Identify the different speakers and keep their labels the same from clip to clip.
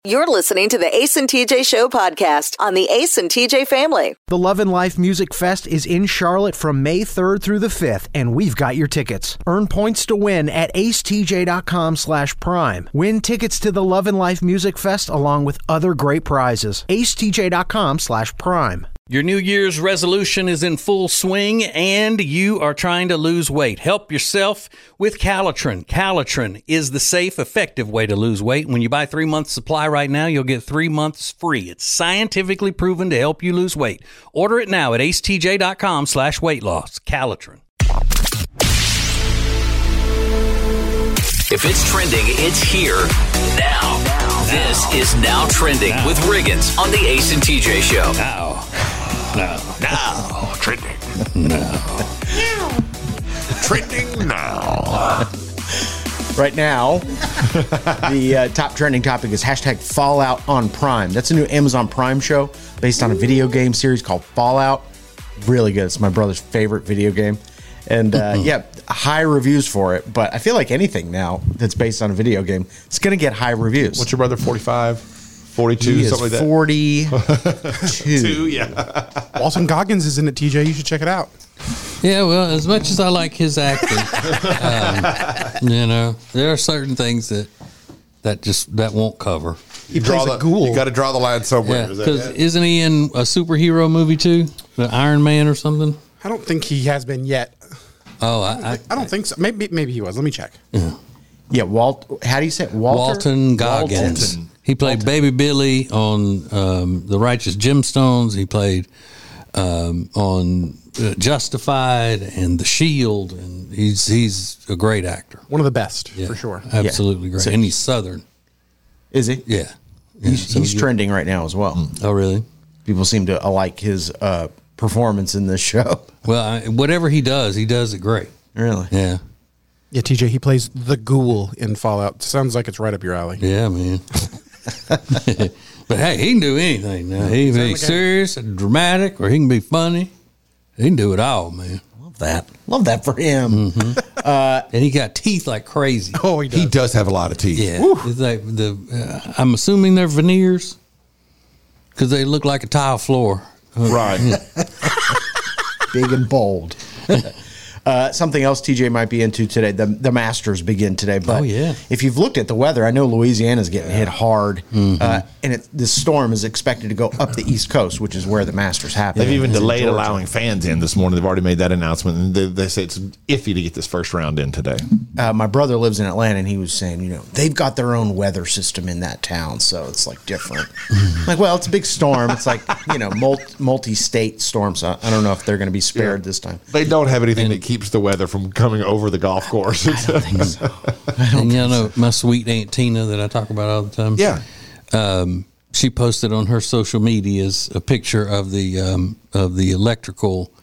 Speaker 1: You're listening to the Ace and TJ Show podcast on the Ace and TJ family.
Speaker 2: The Love and Life Music Fest is in Charlotte from May 3rd through the 5th, and we've got your tickets. Earn points to win at acetj.com/prime. Win tickets to the Love and Life Music Fest along with other great prizes. acetj.com/prime.
Speaker 3: Your New Year's resolution is in full swing and you are trying to lose weight. Help yourself with Calitrin. Calitrin is the safe, effective way to lose weight. When you buy 3 months supply right now, you'll get 3 months free. It's scientifically proven to help you lose weight. Order it now at acetj.com/weight loss. Calitrin.
Speaker 4: If it's trending, it's here now. This is Now Trending with Riggins on the Ace and TJ Show.
Speaker 3: Now.
Speaker 5: Trending.
Speaker 6: Trending now.
Speaker 5: Right now, the top trending topic is hashtag Fallout on Prime. That's a new Amazon Prime show based on a video game series called Fallout. Really good. It's my brother's favorite video game. And high reviews for it. But I feel like anything now that's based on a video game, it's going to get high reviews.
Speaker 6: What's your brother, 45, 42,
Speaker 5: he
Speaker 6: something like that?
Speaker 5: 42.
Speaker 6: Yeah.
Speaker 7: Walton Goggins is in it, TJ. You should check it out.
Speaker 3: Yeah, well, as much as I like his acting, there are certain things that won't cover.
Speaker 7: He plays a ghoul.
Speaker 6: You got to draw the line somewhere.
Speaker 3: Yeah, because isn't he in a superhero movie too? The Iron Man or something?
Speaker 7: I don't think he has been yet.
Speaker 3: Oh,
Speaker 7: I don't think so. Maybe he was. Let me check.
Speaker 5: Yeah, how do you say it?
Speaker 3: Walton Goggins. He played Baby Billy on The Righteous Gemstones. He played on Justified and The Shield, and he's a great actor.
Speaker 7: One of the best, for sure.
Speaker 3: Absolutely great. And he's Southern.
Speaker 5: Is he?
Speaker 3: Yeah.
Speaker 5: He's trending right now as well.
Speaker 3: Oh, really?
Speaker 5: People seem to like his performance in this show.
Speaker 3: Well, whatever he does it great.
Speaker 5: Really?
Speaker 3: Yeah.
Speaker 7: Yeah, TJ, he plays the ghoul in Fallout. Sounds like it's right up your alley.
Speaker 3: Yeah, man. But hey, he can do anything now. He can be serious and dramatic, or he can be funny. He can do it all, man.
Speaker 5: Love that for him.
Speaker 3: Mm-hmm. And he got teeth like crazy.
Speaker 7: Oh, he does.
Speaker 6: He does have a lot of teeth.
Speaker 3: Yeah. It's like I'm assuming they're veneers because they look like a tile floor.
Speaker 6: Right.
Speaker 5: Big and bold. Something else TJ might be into today. The Masters begin today. But if you've looked at the weather, I know Louisiana's getting hit hard. And this storm is expected to go up the East Coast, which is where the Masters happen.
Speaker 6: They've even delayed allowing fans in this morning. They've already made that announcement. And they say it's iffy to get this first round in today.
Speaker 5: My brother lives in Atlanta, and he was saying, they've got their own weather system in that town, so it's like different. Like, well, it's a big storm. It's like, multi-state storm, so I don't know if they're going to be spared this time.
Speaker 6: They don't have anything that keeps the weather from coming over the golf course.
Speaker 5: I don't think so.
Speaker 3: And my sweet Aunt Tina that I talk about all the time.
Speaker 6: Yeah.
Speaker 3: She posted on her social medias a picture of the electrical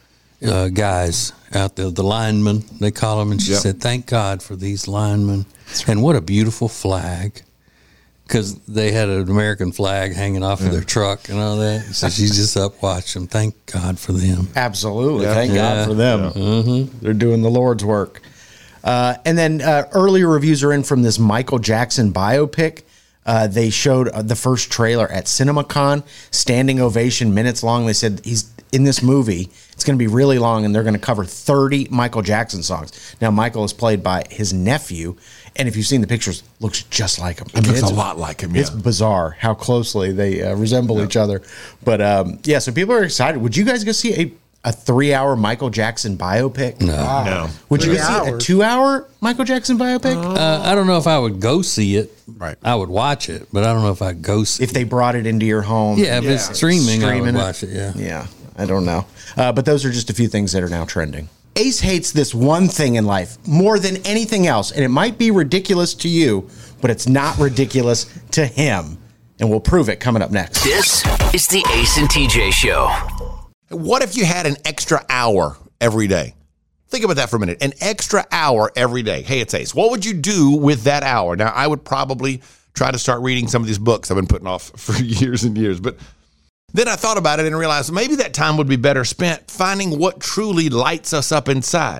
Speaker 3: guys out there, the linemen, they call them. And she said, thank God for these linemen. And what a beautiful flag. Because they had an American flag hanging off of their truck and all that. So she's just up watching them. Thank God for them.
Speaker 5: Absolutely. Thank God for them. Yeah. Mm-hmm. They're doing the Lord's work. And then earlier reviews are in from this Michael Jackson biopic. They showed the first trailer at CinemaCon, standing ovation, minutes long. They said he's in this movie. It's going to be really long, and they're going to cover 30 Michael Jackson songs. Now, Michael is played by his nephew, and if you've seen the pictures, looks just like him.
Speaker 6: It looks a lot like him,
Speaker 5: It's bizarre how closely they resemble each other. But, so people are excited. Would you guys go see a 3-hour Michael Jackson biopic?
Speaker 6: No.
Speaker 5: Would you go see a 2-hour Michael Jackson biopic?
Speaker 3: I don't know if I would go see it.
Speaker 7: Right.
Speaker 3: I would watch it, but I don't know if I'd go see it.
Speaker 5: If they brought it into your home.
Speaker 3: Yeah, if it's streaming, I would watch it,
Speaker 5: Yeah, I don't know. But those are just a few things that are now trending. Ace hates this one thing in life more than anything else, and it might be ridiculous to you, but it's not ridiculous to him. And we'll prove it coming up next.
Speaker 4: This is the Ace and TJ Show.
Speaker 6: What if you had an extra hour every day? Think about that for a minute. An extra hour every day. Hey, it's Ace. What would you do with that hour? Now, I would probably try to start reading some of these books I've been putting off for years and years. But then I thought about it and realized maybe that time would be better spent finding what truly lights us up inside.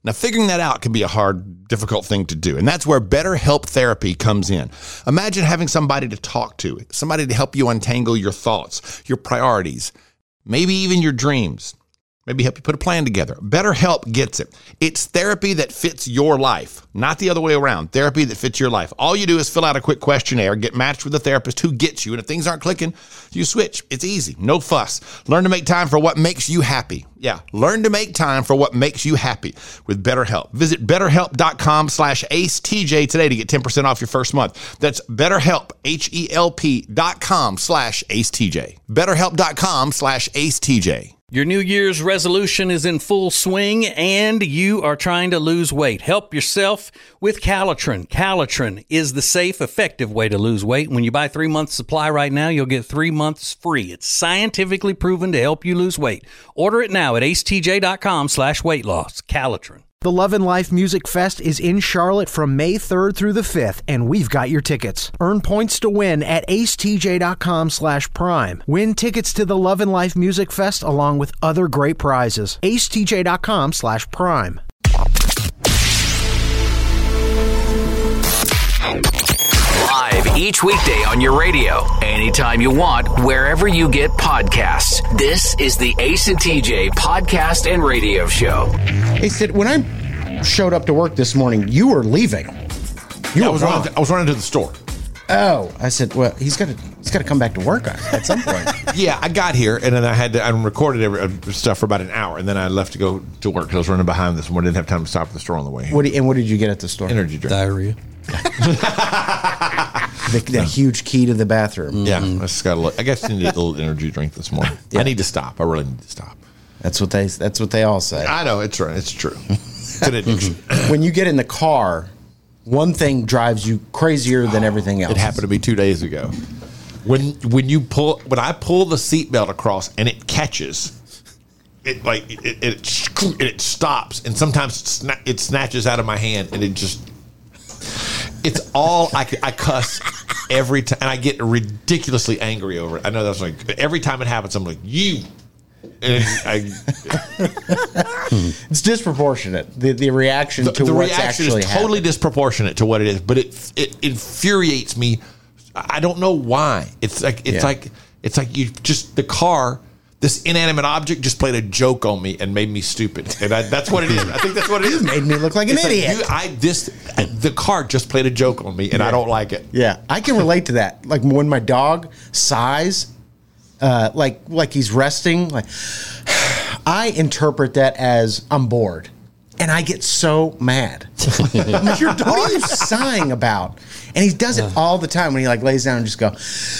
Speaker 6: Now, figuring that out can be a hard, difficult thing to do. And that's where BetterHelp therapy comes in. Imagine having somebody to talk to, somebody to help you untangle your thoughts, your priorities, maybe even your dreams. Maybe help you put a plan together. BetterHelp gets it. It's therapy that fits your life, not the other way around. Therapy that fits your life. All you do is fill out a quick questionnaire, get matched with a therapist who gets you, and if things aren't clicking, you switch. It's easy. No fuss. Learn to make time for what makes you happy. Yeah, learn to make time for what makes you happy with BetterHelp. Visit BetterHelp.com/AceTJ today to get 10% off your first month. That's BetterHelp, HELP.com/AceTJ. BetterHelp.com/AceTJ.
Speaker 3: Your New Year's resolution is in full swing and you are trying to lose weight. Help yourself with Calitrin. Calitrin is the safe, effective way to lose weight. When you buy 3 months supply right now, you'll get 3 months free. It's scientifically proven to help you lose weight. Order it now at acetj.com/weight-loss. Calitrin.
Speaker 2: The Love and Life Music Fest is in Charlotte from May 3rd through the 5th, and we've got your tickets. Earn points to win at acetj.com/prime. Win tickets to the Love and Life Music Fest along with other great prizes. acetj.com/prime.
Speaker 4: Live each weekday on your radio, anytime you want, wherever you get podcasts. This is the Ace and TJ podcast and radio show.
Speaker 5: Hey, Sid, when I showed up to work this morning, you were leaving.
Speaker 6: I was running to the store.
Speaker 5: Oh, I said, well, he's got to come back to work at some point.
Speaker 6: Yeah, I got here and then I recorded stuff for about an hour, and then I left to go to work because I was running behind this morning. Didn't have time to stop at the store on the way.
Speaker 5: What did you get at the store?
Speaker 6: Energy drink.
Speaker 3: Diarrhea.
Speaker 5: The huge key to the bathroom.
Speaker 6: Yeah, I just got I guess I need a little energy drink this morning. Yeah. I need to stop. I really need to stop.
Speaker 5: That's what they all say.
Speaker 6: I know, it's right. It's true. It's an addiction.
Speaker 5: When you get in the car, one thing drives you crazier than everything else.
Speaker 6: It happened to me 2 days ago. When I pull the seatbelt across and it catches, it stops, and sometimes it snatches out of my hand, and it's all I cuss every time, and I get ridiculously angry over it. I know that's every time it happens, I'm like, you. And
Speaker 5: it's disproportionate. The reaction to
Speaker 6: the
Speaker 5: what's
Speaker 6: reaction
Speaker 5: actually
Speaker 6: is totally
Speaker 5: happened.
Speaker 6: Disproportionate to what it is, but it infuriates me. I don't know why. It's like you just the car. This inanimate object just played a joke on me and made me stupid, and that's what it is. I think that's what it is.
Speaker 5: Made me look like an idiot.
Speaker 6: The car just played a joke on me, and I don't like it.
Speaker 5: Yeah, I can relate to that. Like when my dog sighs, like he's resting. Like I interpret that as I'm bored, and I get so mad. I'm like, what are you sighing about? And he does it all the time when he lays down and just go.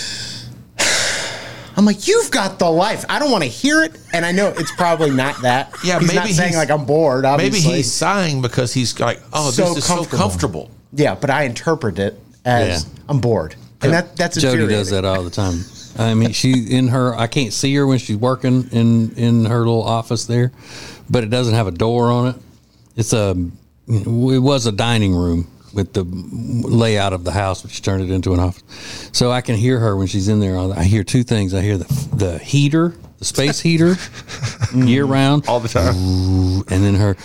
Speaker 5: I'm like, you've got the life. I don't want to hear it, and I know it's probably not that.
Speaker 6: Yeah,
Speaker 5: he's not saying I'm bored. Obviously,
Speaker 6: maybe he's sighing because he's like, this is so comfortable.
Speaker 5: Yeah, but I interpret it as I'm bored, and that's
Speaker 3: Jody does that all the time. I mean, I can't see her when she's working in her little office there, but it doesn't have a door on it. It was a dining room with the layout of the house, which turned it into an office. So I can hear her when she's in there. I hear two things. I hear the heater, the space heater, year round.
Speaker 6: All the time.
Speaker 3: And then her.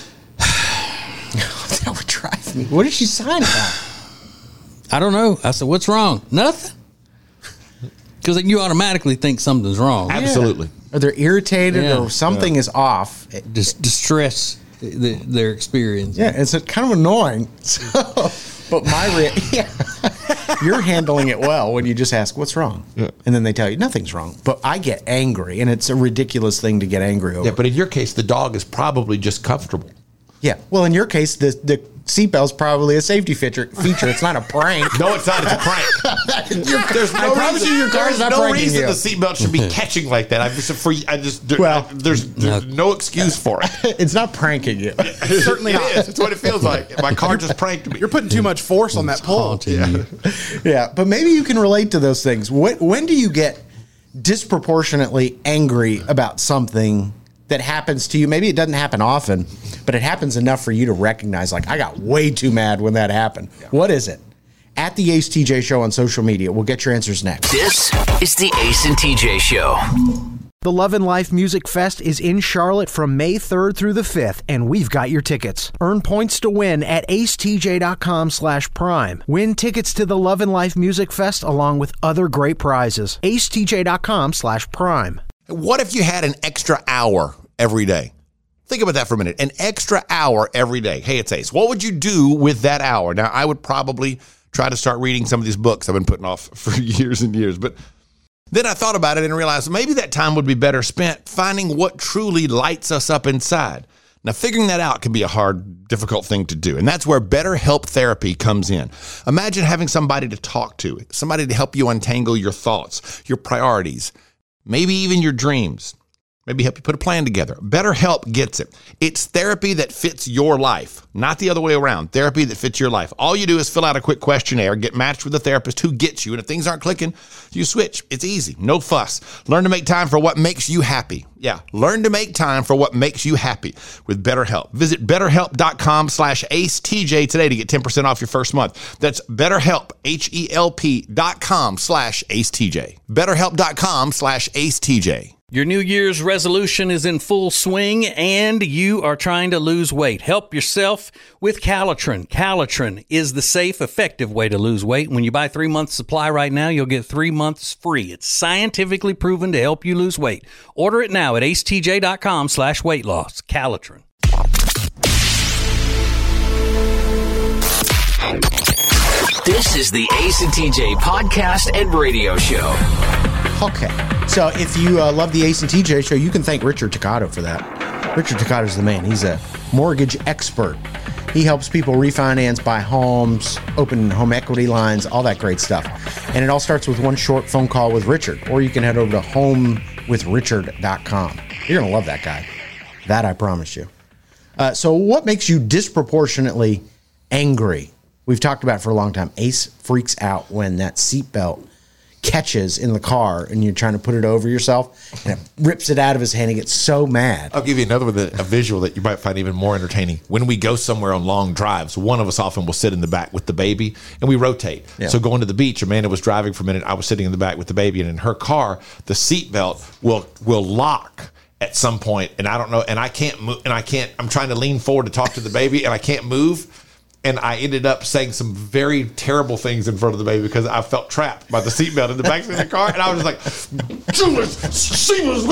Speaker 5: That would drive me. What is she sighing about?
Speaker 3: I don't know. I said, what's wrong? Nothing. Because you automatically think something's wrong.
Speaker 6: Absolutely.
Speaker 5: Or they're irritated or something is off.
Speaker 3: Just distress their experience.
Speaker 5: Yeah, it's kind of annoying. So, but you're handling it well when you just ask, what's wrong? Yeah. And then they tell you, nothing's wrong. But I get angry, and it's a ridiculous thing to get angry over.
Speaker 6: Yeah, but in your case, the dog is probably just comfortable.
Speaker 5: Yeah. Well, in your case, the seatbelt's probably a safety feature. It's not a prank.
Speaker 6: No, it's not. It's a prank. There's no reason
Speaker 5: your car's not pranking you.
Speaker 6: The seatbelt should be catching like that. There's no excuse for it.
Speaker 5: It's not pranking you.
Speaker 7: Certainly not.
Speaker 6: It is. It's what it feels like. My car just pranked me.
Speaker 7: You're putting too much force on that pull.
Speaker 5: Yeah, but maybe you can relate to those things. When do you get disproportionately angry about something that happens to you? Maybe it doesn't happen often, but it happens enough for you to recognize, I got way too mad when that happened. Yeah. What is it? At the Ace TJ Show on social media. We'll get your answers next.
Speaker 4: This is the Ace and TJ Show.
Speaker 2: The Love and Life Music Fest is in Charlotte from May 3rd through the 5th, and we've got your tickets. Earn points to win at acetj.com/prime. Win tickets to the Love and Life Music Fest along with other great prizes. acetj.com/prime.
Speaker 6: What if you had an extra hour every day? Think about that for a minute. An extra hour every day. Hey, it's Ace. What would you do with that hour? Now, I would probably try to start reading some of these books I've been putting off for years and years. But then I thought about it and realized maybe that time would be better spent finding what truly lights us up inside. Now, figuring that out can be a hard, difficult thing to do. And that's where BetterHelp therapy comes in. Imagine having somebody to talk to, somebody to help you untangle your thoughts, your priorities, maybe even your dreams. Maybe help you put a plan together. BetterHelp gets it. It's therapy that fits your life, not the other way around. Therapy that fits your life. All you do is fill out a quick questionnaire, get matched with a therapist who gets you, and if things aren't clicking, you switch. It's easy. No fuss. Learn to make time for what makes you happy. Yeah, learn to make time for what makes you happy with BetterHelp. Visit BetterHelp.com/AceTJ today to get 10% off your first month. That's BetterHelp, HELP.com/AceTJ. BetterHelp.com/AceTJ.
Speaker 3: Your New Year's resolution is in full swing and you are trying to lose weight. Help yourself with Calitrin. Calitrin is the safe, effective way to lose weight. When you buy 3 months supply right now, you'll get 3 months free. It's scientifically proven to help you lose weight. Order it now at acetj.com/weight loss. Calitrin.
Speaker 4: This is the Ace and TJ podcast and radio show.
Speaker 5: Okay. So if you love the Ace and TJ show, you can thank Richard Toccato for that. Richard Toccato's the man. He's a mortgage expert. He helps people refinance, buy homes, open home equity lines, all that great stuff. And it all starts with one short phone call with Richard. Or you can head over to homewithrichard.com. You're going to love that guy. That I promise you. So what makes you disproportionately angry? We've talked about it for a long time. Ace freaks out when that seatbelt catches in the car and you're trying to put it over yourself and it rips it out of his hand. He gets so mad.
Speaker 8: I'll give you another one, a visual that you might find even more entertaining. When we go somewhere on long drives, one of us often will sit in the back with the baby and we rotate. Yeah. So going to the beach, Amanda was driving for a minute. I was sitting in the back with the baby, and in her car, the seatbelt will lock at some point, and I don't know, and I can't move, and I'm trying to lean forward to talk to the baby and I can't move. And I ended up saying some very terrible things in front of the baby because I felt trapped by the seatbelt in the back of the car. And I was like, she was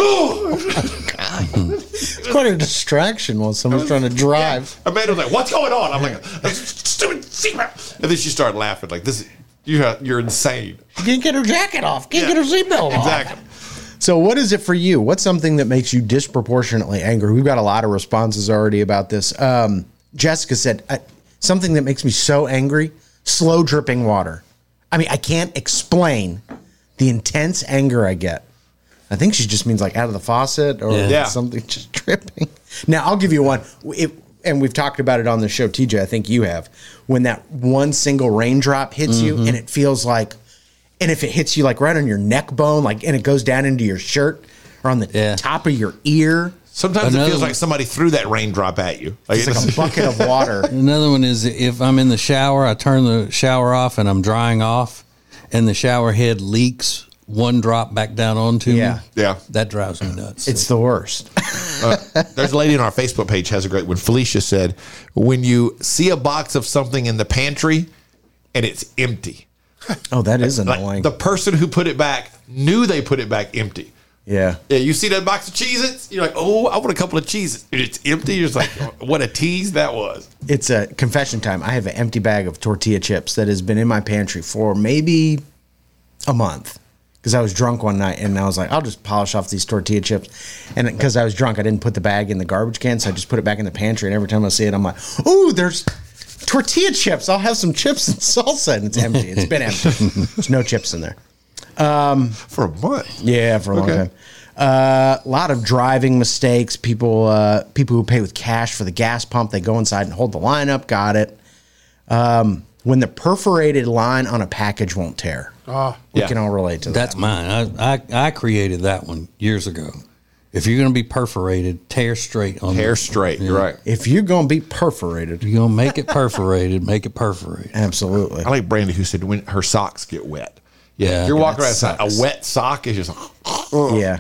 Speaker 5: It's quite a distraction while someone's trying to drive.
Speaker 8: Yeah. Amanda was like, what's going on? I'm like, stupid seatbelt. And then she started laughing like, this. You're insane.
Speaker 5: She can't get her jacket off. Can't get her seatbelt off.
Speaker 8: Exactly.
Speaker 5: So what is it for you? What's something that makes you disproportionately angry? We've got a lot of responses already about this. Jessica said, something that makes me so angry, slow dripping water. I mean, I can't explain the intense anger I get. I think she just means like out of the faucet or something just dripping. Now, I'll give you one. And we've talked about it on the show, TJ, I think you have. When that one single raindrop hits you and it feels like, and if it hits you like right on your neck bone, like, and it goes down into your shirt or on the top of your ear.
Speaker 8: Sometimes it feels like somebody threw that raindrop at you.
Speaker 5: It's like a bucket of water.
Speaker 3: Another one is if I'm in the shower, I turn the shower off and I'm drying off, and the shower head leaks one drop back down onto me.
Speaker 8: Yeah.
Speaker 3: That drives me nuts.
Speaker 5: It's the worst.
Speaker 8: There's a lady on our Facebook page has a great one. Felicia said, when you see a box of something in the pantry and it's empty.
Speaker 5: Oh, that is annoying.
Speaker 8: Like the person who put it back knew they put it back empty.
Speaker 5: Yeah.
Speaker 8: You see that box of Cheez-Its? You're like, oh, I want a couple of Cheez-Its. And it's empty. You're just like, what a tease that was.
Speaker 5: It's a confession time. I have an empty bag of tortilla chips that has been in my pantry for maybe a month because I was drunk one night and I was like, I'll just polish off these tortilla chips. And because I was drunk, I didn't put the bag in the garbage can, so I just put it back in the pantry. And every time I see it, I'm like, ooh, there's tortilla chips. I'll have some chips and salsa. And it's empty. It's been empty. There's no chips in there.
Speaker 8: For a month.
Speaker 5: Yeah, for a long time. A lot of driving mistakes. People who pay with cash for the gas pump, they go inside and hold the line up. Got it. When the perforated line on a package won't tear. We can all relate to that.
Speaker 3: That's mine. I created that one years ago. If you're going to be perforated, tear straight.
Speaker 8: Tear straight. You're right.
Speaker 5: If you're going to be perforated.
Speaker 3: You're going to make it perforated, make it perforated.
Speaker 5: Absolutely.
Speaker 8: I like Brandy who said when her socks get wet.
Speaker 3: Yeah.
Speaker 8: If you're walking around, a wet sock is just
Speaker 5: yeah.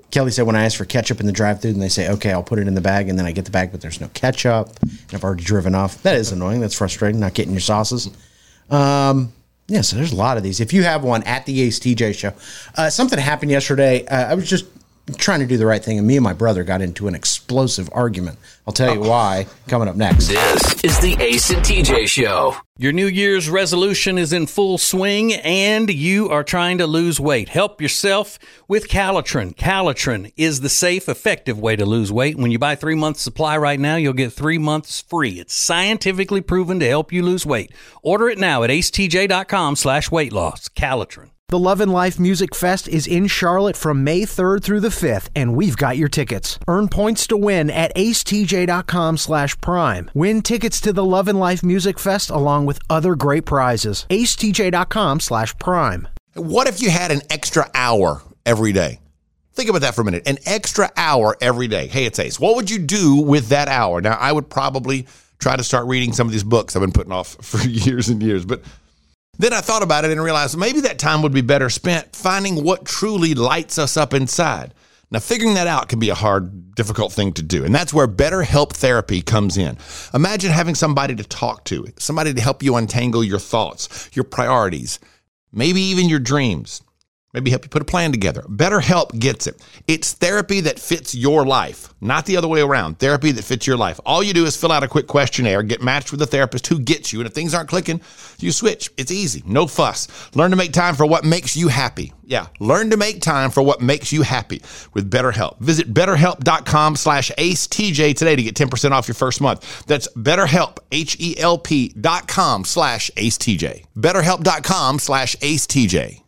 Speaker 5: Kelly said when I ask for ketchup in the drive-thru, and they say, okay, I'll put it in the bag, and then I get the bag, but there's no ketchup, and I've already driven off. That is annoying. That's frustrating, not getting your sauces. Yeah, so there's a lot of these. If you have one, at the Ace TJ Show. Something happened yesterday. I was just trying to do the right thing, and me and my brother got into an explosive argument. I'll tell you why coming up next.
Speaker 4: This is the Ace and TJ Show.
Speaker 3: Your New Year's resolution is in full swing, and you are trying to lose weight. Help yourself with Calitrin. Calitrin is the safe, effective way to lose weight. When you buy 3 months supply right now, you'll get 3 months free. It's scientifically proven to help you lose weight. Order it now at acetj.com/weight loss. Calitrin.
Speaker 2: The Love and Life Music Fest is in Charlotte from May 3rd through the 5th, and we've got your tickets. Earn points to win at acetj.com/prime. Win tickets to the Love and Life Music Fest along with other great prizes. acetj.com/prime.
Speaker 6: What if you had an extra hour every day? Think about that for a minute. An extra hour every day. Hey, it's Ace. What would you do with that hour? Now, I would probably try to start reading some of these books I've been putting off for years and years, but then I thought about it and realized maybe that time would be better spent finding what truly lights us up inside. Now, figuring that out can be a hard, difficult thing to do, and that's where BetterHelp Therapy comes in. Imagine having somebody to talk to, somebody to help you untangle your thoughts, your priorities, maybe even your dreams. Maybe help you put a plan together. BetterHelp gets it. It's therapy that fits your life, not the other way around. Therapy that fits your life. All you do is fill out a quick questionnaire, get matched with a therapist who gets you, and if things aren't clicking, you switch. It's easy. No fuss. Learn to make time for what makes you happy. Yeah, learn to make time for what makes you happy with BetterHelp. Visit BetterHelp.com/AceTJ today to get 10% off your first month. That's BetterHelp, HELP.com/AceTJ. BetterHelp.com/AceTJ.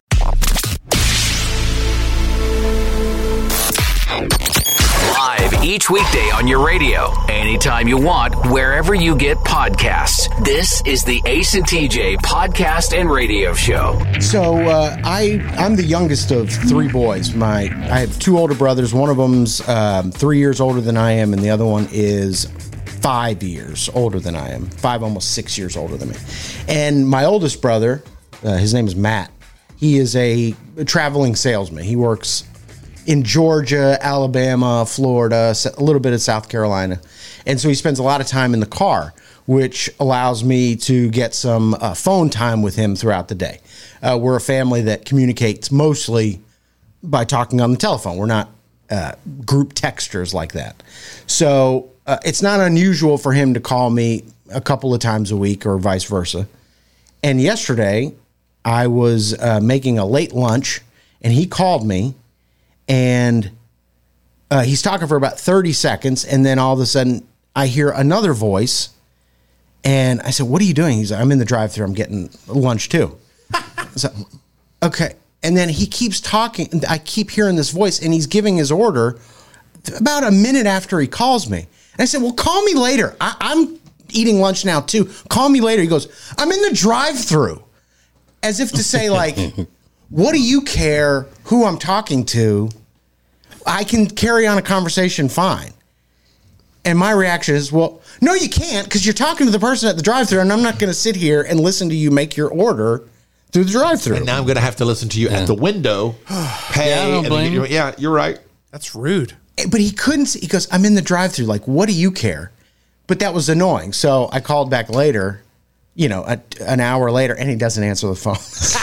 Speaker 4: Live each weekday on your radio, anytime you want, wherever you get podcasts. This is the Ace and TJ Podcast and Radio Show.
Speaker 5: So I'm the youngest of three boys. I have two older brothers. One of them's 3 years older than I am, and the other one is 5 years older than I am. 5, almost 6 years older than me. And my oldest brother, his name is Matt. He is a traveling salesman. He works in Georgia, Alabama, Florida, a little bit of South Carolina. And so he spends a lot of time in the car, which allows me to get some phone time with him throughout the day. We're a family that communicates mostly by talking on the telephone. We're not group texters like that. So it's not unusual for him to call me a couple of times a week or vice versa. And yesterday, I was making a late lunch, and he called me, and he's talking for about 30 seconds, and then all of a sudden, I hear another voice, and I said, what are you doing? He's like, I'm in the drive-thru. I'm getting lunch, too. So, okay. And then he keeps talking. I keep hearing this voice, and he's giving his order about a minute after he calls me. And I said, well, call me later. I'm eating lunch now, too. Call me later. He goes, I'm in the drive-thru. As if to say, like, what do you care who I'm talking to? I can carry on a conversation fine. And my reaction is, well, no, you can't, because you're talking to the person at the drive-thru, and I'm not going to sit here and listen to you make your order through the drive-thru.
Speaker 8: And now I'm going to have to listen to you at the window. Pay.
Speaker 3: Yeah, I don't blame you.
Speaker 8: Yeah, you're right.
Speaker 7: That's rude.
Speaker 5: But he couldn't. He goes, I'm in the drive-thru. Like, what do you care? But that was annoying. So I called back later, an hour later, and he doesn't answer the phone.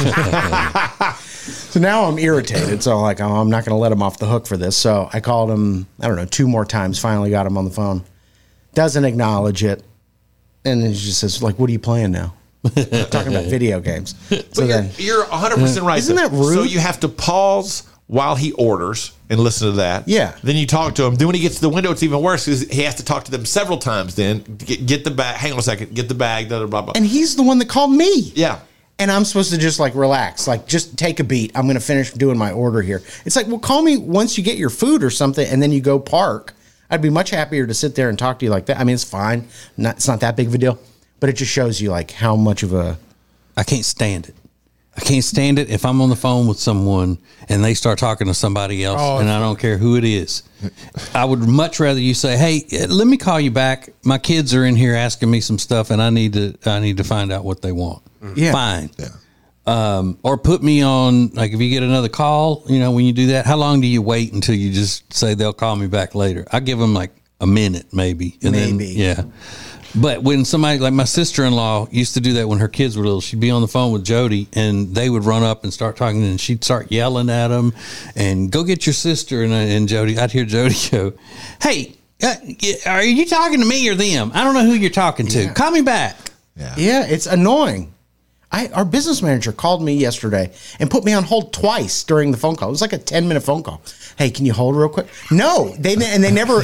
Speaker 5: So now I'm irritated. So I'm not going to let him off the hook for this. So I called him, 2 more times, finally got him on the phone. Doesn't acknowledge it. And then he just says, what are you playing now? Talking about video games. So
Speaker 8: you're 100% right.
Speaker 5: Isn't that rude?
Speaker 8: So you have to pause while he orders and listen to that.
Speaker 5: Yeah.
Speaker 8: Then you talk to him. Then when he gets to the window, it's even worse because he has to talk to them several times. Then get the bag. Hang on a second. Get the bag. Blah, blah, blah.
Speaker 5: And he's the one that called me.
Speaker 8: Yeah.
Speaker 5: And I'm supposed to just relax, just take a beat. I'm going to finish doing my order here. It's like, well, call me once you get your food or something, and then you go park. I'd be much happier to sit there and talk to you like that. I mean, it's fine. It's not that big of a deal, but it just shows you how much of a.
Speaker 3: I can't stand it. I can't stand it if I'm on the phone with someone and they start talking to somebody else, and I don't care who it is. I would much rather you say, "Hey, let me call you back. My kids are in here asking me some stuff, and I need to find out what they want."
Speaker 5: Yeah.
Speaker 3: Fine.
Speaker 6: Yeah.
Speaker 3: Or put me on, like if you get another call, when you do that, how long do you wait until you just say they'll call me back later? I give them like a minute maybe. Then, yeah. But when somebody, like my sister-in-law used to do that when her kids were little, she'd be on the phone with Jody and they would run up and start talking and she'd start yelling at them and go get your sister. And Jody, I'd hear Jody go, hey, are you talking to me or them? I don't know who you're talking to. Call me back.
Speaker 5: Yeah, it's annoying. Our business manager called me yesterday and put me on hold twice during the phone call. It was like a 10-minute phone call. Hey, can you hold real quick? No, they never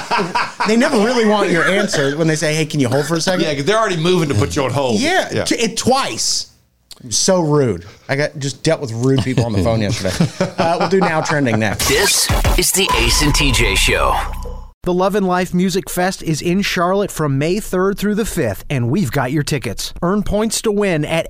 Speaker 5: really want your answer when they say, hey, can you hold for a second?
Speaker 8: Yeah, because they're already moving to put you on hold.
Speaker 5: Yeah. Twice. So rude. I just dealt with rude people on the phone yesterday. We'll do Now Trending next.
Speaker 4: This is the Ace and TJ Show.
Speaker 2: The Love and Life Music Fest is in Charlotte from May 3rd through the 5th, and we've got your tickets. Earn points to win at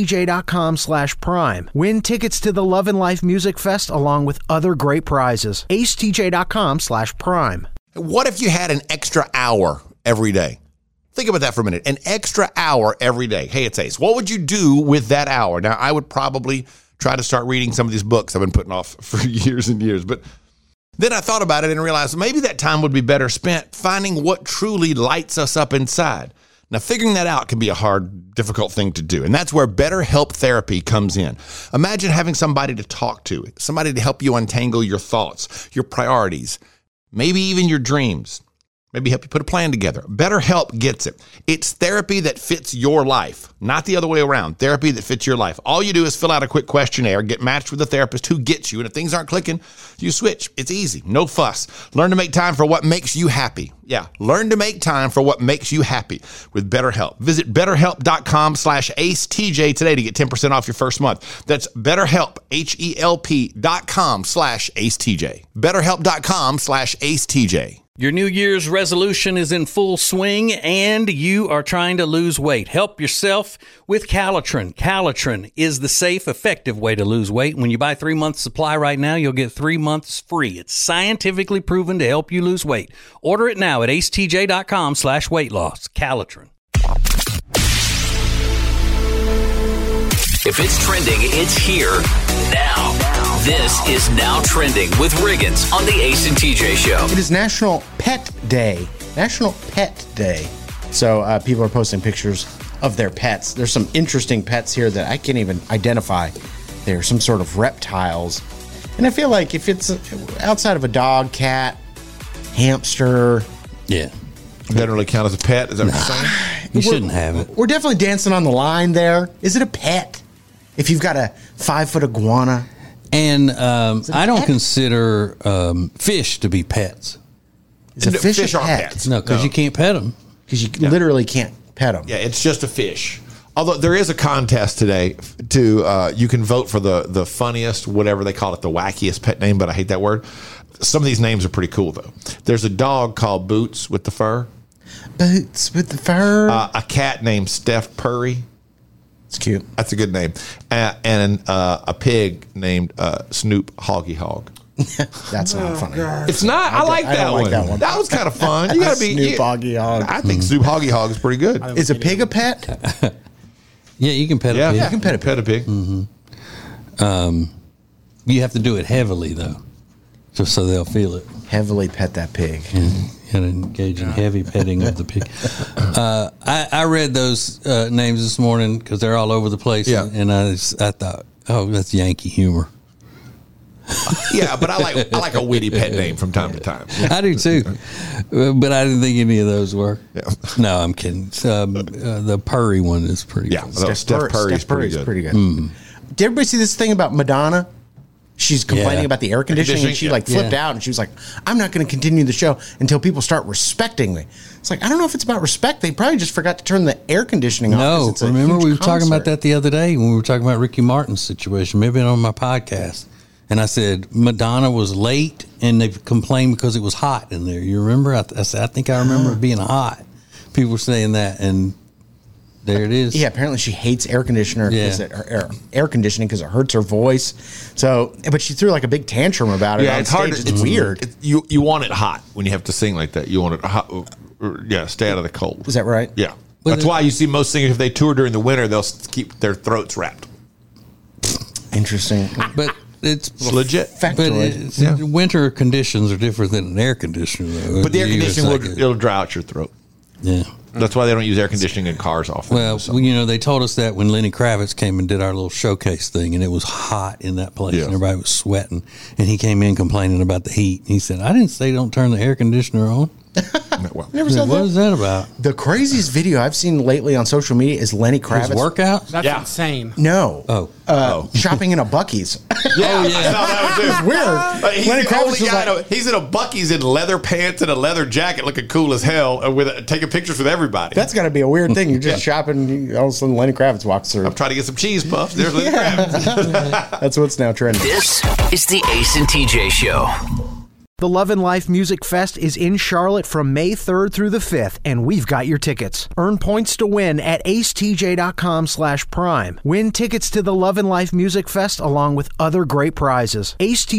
Speaker 2: acetj.com/prime. Win tickets to the Love and Life Music Fest along with other great prizes. acetj.com/prime.
Speaker 6: What if you had an extra hour every day? Think about that for a minute. An extra hour every day. Hey, it's Ace. What would you do with that hour? Now, I would probably try to start reading some of these books I've been putting off for years and years, but then I thought about it and realized maybe that time would be better spent finding what truly lights us up inside. Now, figuring that out can be a hard, difficult thing to do, and that's where BetterHelp Therapy comes in. Imagine having somebody to talk to, somebody to help you untangle your thoughts, your priorities, maybe even your dreams. Maybe help you put a plan together. BetterHelp gets it. It's therapy that fits your life, not the other way around. Therapy that fits your life. All you do is fill out a quick questionnaire, get matched with a therapist who gets you, and if things aren't clicking, you switch. It's easy. No fuss. Learn to make time for what makes you happy. Yeah, learn to make time for what makes you happy with BetterHelp. Visit BetterHelp.com/AceTJ today to get 10% off your first month. That's BetterHelp, HELP.com/AceTJ. BetterHelp.com/AceTJ.
Speaker 3: Your New Year's resolution is in full swing and you are trying to lose weight. Help yourself with Calitrin. Calitrin is the safe, effective way to lose weight. When you buy 3 months supply right now, you'll get 3 months free. It's scientifically proven to help you lose weight. Order it now at acetj.com/weight loss. Calitrin.
Speaker 4: If it's trending, it's here now. This is Now Trending with Riggins on the Ace and TJ Show.
Speaker 5: It is National Pet Day. National Pet Day. So people are posting pictures of their pets. There's some interesting pets here that I can't even identify. They're some sort of reptiles. And I feel like if it's outside of a dog, cat, hamster.
Speaker 3: Yeah.
Speaker 8: Doesn't really count as a pet. Is that what you're saying?
Speaker 3: You shouldn't have it.
Speaker 5: We're definitely dancing on the line there. Is it a pet? If you've got a 5-foot iguana.
Speaker 3: And I don't consider fish to be pets.
Speaker 5: Is a fish a
Speaker 8: aren't
Speaker 5: pet?
Speaker 8: pets.
Speaker 3: No, because you can't pet them.
Speaker 5: Because you literally can't pet them.
Speaker 8: Yeah, it's just a fish. Although there is a contest today to you can vote for the funniest, whatever they call it, the wackiest pet name, but I hate that word. Some of these names are pretty cool though. There's a dog called Boots with the fur.
Speaker 5: Boots with the fur.
Speaker 8: A cat named Steph Purry.
Speaker 5: It's cute.
Speaker 8: That's a good name. And a pig named Snoop Hoggy Hog.
Speaker 5: That's not funny.
Speaker 8: It's not. I like that one. That was kind of fun. You gotta be
Speaker 5: Snoop Hoggy Hog.
Speaker 8: I think Snoop Hoggy Hog is pretty good.
Speaker 5: Is a pig a pet?
Speaker 3: Yeah, you can pet a pig.
Speaker 8: Yeah, you can pet a pig.
Speaker 3: Mm-hmm. You have to do it heavily though, just so they'll feel it.
Speaker 5: Heavily pet that pig.
Speaker 3: And engage in heavy petting of the pig. I read those names this morning because they're all over the place.
Speaker 8: Yeah.
Speaker 3: And I thought, oh, that's Yankee humor.
Speaker 8: Yeah, but I like a witty pet name from time to time.
Speaker 3: I do too, but I didn't think any of those were. Yeah. No, I'm kidding. The Purry one is pretty good.
Speaker 8: Steph Purry's pretty good.
Speaker 5: Mm. Did everybody see this thing about Madonna? She's complaining about the air conditioning, and she flipped out, and she was like, I'm not going to continue the show until people start respecting me. It's like, I don't know if it's about respect. They probably just forgot to turn the air conditioning off.
Speaker 3: No, remember we were talking about that the other day when we were talking about Ricky Martin's situation, maybe on my podcast. And I said, Madonna was late, and they complained because it was hot in there. You remember? I said, I think I remember it being hot. People were saying that, and there it is.
Speaker 5: Yeah, apparently she hates air conditioner because air conditioning because it hurts her voice. So, but she threw like a big tantrum about it.
Speaker 8: Yeah,
Speaker 5: on
Speaker 8: it's
Speaker 5: stage.
Speaker 8: hard.
Speaker 5: It's weird.
Speaker 8: You want it hot when you have to sing like that. You want it hot. Yeah, stay out of the cold.
Speaker 5: Is that right?
Speaker 8: Yeah, that's why you see most singers if they tour during the winter, they'll keep their throats wrapped.
Speaker 5: Interesting.
Speaker 3: But it's
Speaker 6: legit.
Speaker 3: But winter conditions are different than an air conditioner, though.
Speaker 8: But the air conditioning it'll dry out your throat.
Speaker 3: Yeah.
Speaker 8: That's why they don't use air conditioning in cars often.
Speaker 3: Well, they told us that when Lenny Kravitz came and did our little showcase thing, and it was hot in that place, and everybody was sweating, and he came in complaining about the heat. He said, "I didn't say don't turn the air conditioner on."
Speaker 5: Never said
Speaker 3: what is that about?
Speaker 5: The craziest video I've seen lately on social media is Lenny Kravitz.
Speaker 3: His workout?
Speaker 7: That's insane.
Speaker 5: No. Shopping in a Buc-ee's.
Speaker 8: Yeah, I saw that one too.
Speaker 5: Weird.
Speaker 8: Lenny Kravitz he's in a Buc-ee's in leather pants and a leather jacket, looking cool as hell, taking pictures with everybody.
Speaker 5: That's got to be a weird thing. You're just shopping, all of a sudden Lenny Kravitz walks through.
Speaker 8: I'm trying to get some cheese puffs. There's Lenny Kravitz.
Speaker 5: That's what's now trending.
Speaker 4: This is the Ace and TJ Show.
Speaker 2: The Love and Life Music Fest is in Charlotte from May 3rd through the 5th, and we've got your tickets. Earn points to win at acetj.com/prime. Win tickets to the Love and Life Music Fest along with other great prizes.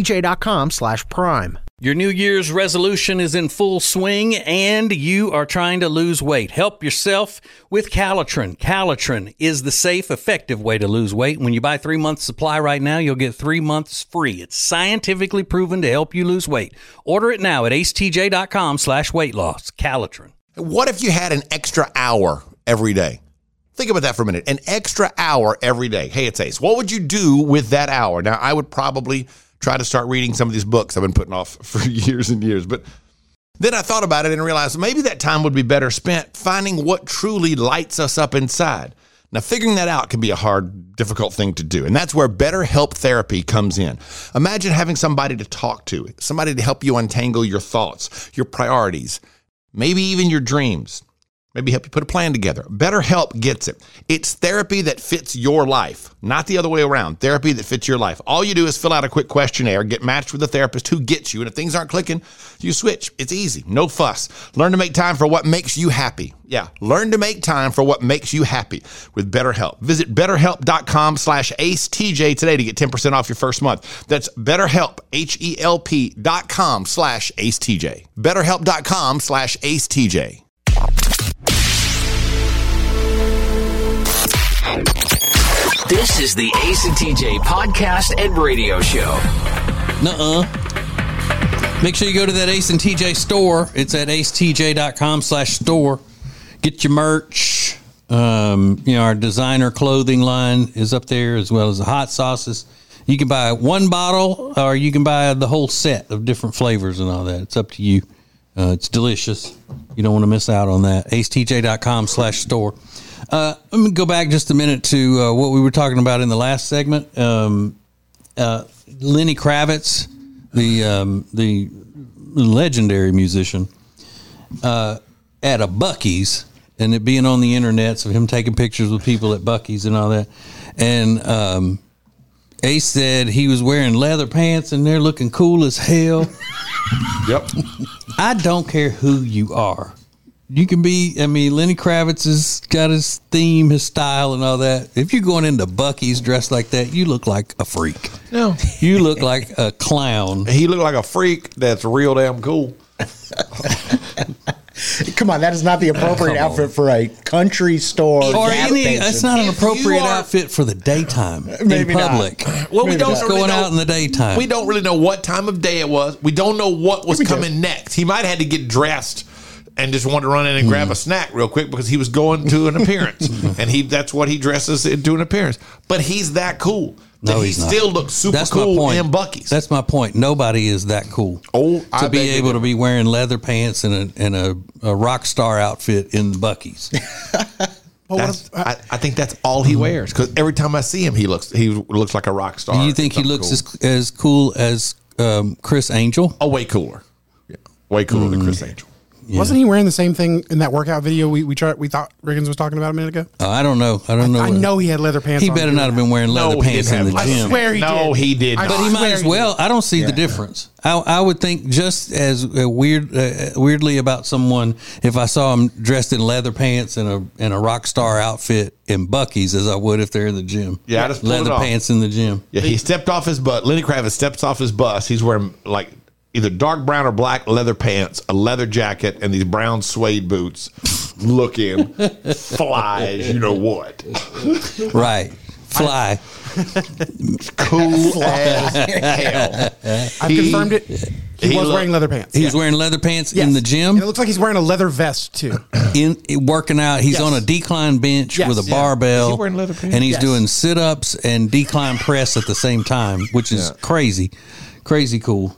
Speaker 2: acetj.com/prime.
Speaker 3: Your New Year's resolution is in full swing and you are trying to lose weight. Help yourself with Calitrin. Calitrin is the safe, effective way to lose weight. When you buy 3 months supply right now, you'll get 3 months free. It's scientifically proven to help you lose weight. Order it now at acetj.com/weight loss. Calitrin.
Speaker 6: What if you had an extra hour every day? Think about that for a minute. An extra hour every day. Hey, it's Ace. What would you do with that hour? Now, I would probably try to start reading some of these books I've been putting off for years and years. But then I thought about it and realized maybe that time would be better spent finding what truly lights us up inside. Now, figuring that out can be a hard, difficult thing to do. And that's where BetterHelp therapy comes in. Imagine having somebody to talk to, somebody to help you untangle your thoughts, your priorities, maybe even your dreams. Maybe help you put a plan together. BetterHelp gets it. It's therapy that fits your life, not the other way around. Therapy that fits your life. All you do is fill out a quick questionnaire, get matched with a therapist who gets you, and if things aren't clicking, you switch. It's easy. No fuss. Learn to make time for what makes you happy. Yeah, learn to make time for what makes you happy with BetterHelp. Visit BetterHelp.com/AceTJ today to get 10% off your first month. That's BetterHelp, HELP.com/AceTJ. BetterHelp.com/AceTJ.
Speaker 4: This is the Ace and TJ podcast and radio show.
Speaker 3: Make sure you go to that Ace and TJ store. It's at acetj.com/store. Get your merch. Our designer clothing line is up there, as well as the hot sauces. You can buy one bottle or you can buy the whole set of different flavors and all that. It's up to you. It's delicious. You don't want to miss out on that. acetj.com/store. Let me go back just a minute to what we were talking about in the last segment. Lenny Kravitz, the legendary musician, at a Buc-ee's, and it being on the internet, so him taking pictures with people at Buc-ee's and all that. And Ace said he was wearing leather pants and they're looking cool as hell.
Speaker 8: Yep.
Speaker 3: I don't care who you are. You can be, Lenny Kravitz has got his theme, his style, and all that. If you're going into Buc-ee's dressed like that, you look like a freak.
Speaker 8: No.
Speaker 3: You look like a clown.
Speaker 8: He looked like a freak that's real damn cool.
Speaker 5: Come on, that is not the appropriate outfit for a country store.
Speaker 3: Or it's not an appropriate outfit for the daytime in public.
Speaker 8: Well, we don't
Speaker 3: just
Speaker 8: really
Speaker 3: going
Speaker 8: know,
Speaker 3: out in the daytime.
Speaker 8: We don't really know what time of day it was. We don't know what was coming next. He might have had to get dressed and just wanted to run in and grab a snack real quick because he was going to an appearance. And that's what he dresses into an appearance. But he's that cool.
Speaker 3: No, he's not.
Speaker 8: Still looks super cool in Buc-ee's.
Speaker 3: That's my point. Nobody is that cool. To be able to be wearing leather pants and a rock star outfit in Buc-ee's.
Speaker 8: I think that's all he wears because every time I see him, he looks like a rock star.
Speaker 3: Do you think he looks as cool as Chris Angel?
Speaker 8: Oh, way cooler. Yeah, way cooler than Chris Angel.
Speaker 7: Yeah. Wasn't he wearing the same thing in that workout video we thought Riggins was talking about a minute ago?
Speaker 3: I don't know. I
Speaker 7: know he had leather pants.
Speaker 3: He better not have been wearing leather pants in the gym.
Speaker 7: I swear he did.
Speaker 8: No, he did.
Speaker 3: But he might as well. I don't see the difference. I would think just as weirdly about someone if I saw him dressed in leather pants and a rock star outfit in Buc-ee's as I would if they're in the gym.
Speaker 8: Yeah, I just
Speaker 3: leather pants in the gym.
Speaker 8: Yeah, he stepped off his butt. Lenny Kravitz steps off his bus. He's wearing like either dark brown or black leather pants, a leather jacket, and these brown suede boots. Looking fly as you know what.
Speaker 3: Right. Fly.
Speaker 6: Cool as hell.
Speaker 7: I've confirmed it. He was wearing leather pants.
Speaker 3: He was wearing leather pants in the gym.
Speaker 7: And it looks like he's wearing a leather vest too.
Speaker 3: In working out, he's on a decline bench with a barbell.
Speaker 8: Is he wearing leather pants?
Speaker 3: And he's doing sit-ups and decline press at the same time, which is crazy cool.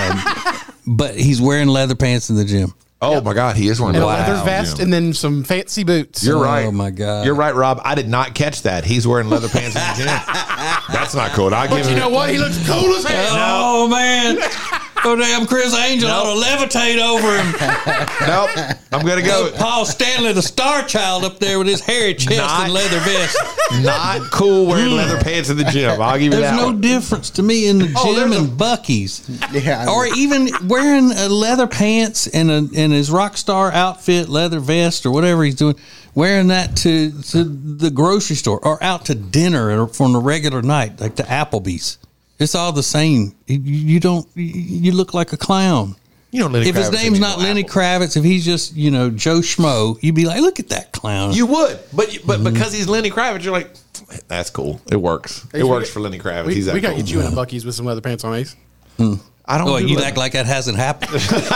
Speaker 3: But he's wearing leather pants in the gym.
Speaker 8: Oh my God, he is wearing
Speaker 7: a leather vest and then some fancy boots.
Speaker 8: You're right.
Speaker 3: Oh my God,
Speaker 8: you're right, Rob. I did not catch that. He's wearing leather pants in the gym. That's not cool. But
Speaker 7: you know what? He looks cool as hell.
Speaker 3: Oh man. Oh, damn, Chris Angel ought to levitate over him.
Speaker 8: Nope. I'm going to go.
Speaker 3: Paul Stanley, the star child up there with his hairy chest and leather vest.
Speaker 8: Not cool wearing leather pants in the gym. I'll give you that.
Speaker 3: There's no difference to me in the gym and Buc-ee's.
Speaker 5: Yeah,
Speaker 3: or even wearing a leather pants and his rock star outfit, leather vest, or whatever he's doing. Wearing that to the grocery store or out to dinner from a regular night, like to Applebee's. It's all the same. You look like a clown.
Speaker 8: You know, Lenny
Speaker 3: if
Speaker 8: Kravitz
Speaker 3: his name's not Lenny Kravitz, if he's just Joe Schmo, you'd be like, look at that clown.
Speaker 8: You would, but because he's Lenny Kravitz, you're like, that's cool. It works. It works for Lenny Kravitz.
Speaker 7: We got
Speaker 8: cool.
Speaker 7: you in a Buc-ee's with some leather pants on, Ace.
Speaker 8: I don't.
Speaker 3: Oh, you act like that hasn't happened.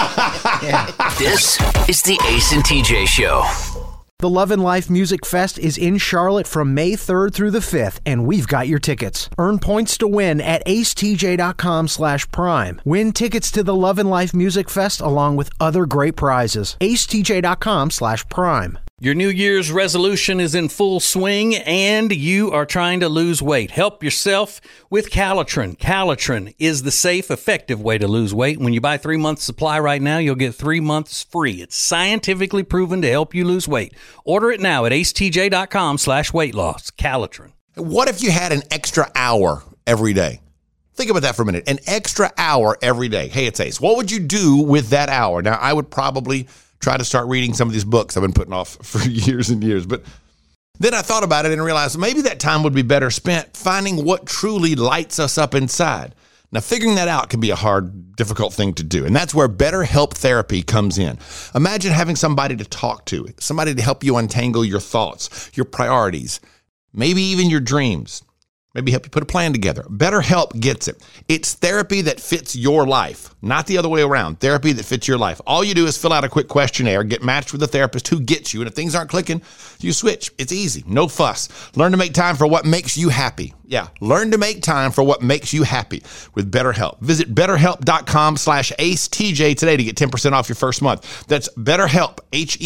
Speaker 4: This is the Ace and TJ Show.
Speaker 2: The Love and Life Music Fest is in Charlotte from May 3rd through the 5th, and we've got your tickets. Earn points to win at acetj.com/prime. Win tickets to the Love and Life Music Fest along with other great prizes. acetj.com/prime.
Speaker 3: Your New Year's resolution is in full swing and you are trying to lose weight. Help yourself with Calitrin. Calitrin is the safe, effective way to lose weight. When you buy 3 months supply right now, you'll get 3 months free. It's scientifically proven to help you lose weight. Order it now at acetj.com/weight loss. Calitrin.
Speaker 6: What if you had an extra hour every day? Think about that for a minute. An extra hour every day. Hey, it's Ace. What would you do with that hour? Now, I would probably try to start reading some of these books I've been putting off for years and years. But then I thought about it and realized maybe that time would be better spent finding what truly lights us up inside. Now, figuring that out can be a hard, difficult thing to do. And that's where BetterHelp therapy comes in. Imagine having somebody to talk to, somebody to help you untangle your thoughts, your priorities, maybe even your dreams. Maybe help you put a plan together. BetterHelp gets it. It's therapy that fits your life, not the other way around. Therapy that fits your life. All you do is fill out a quick questionnaire, get matched with a therapist who gets you, and if things aren't clicking, you switch. It's easy. No fuss. Learn to make time for what makes you happy. Yeah, learn to make time for what makes you happy with BetterHelp. Visit BetterHelp.com/AceTJ today to get 10% off your first month. That's BetterHelp,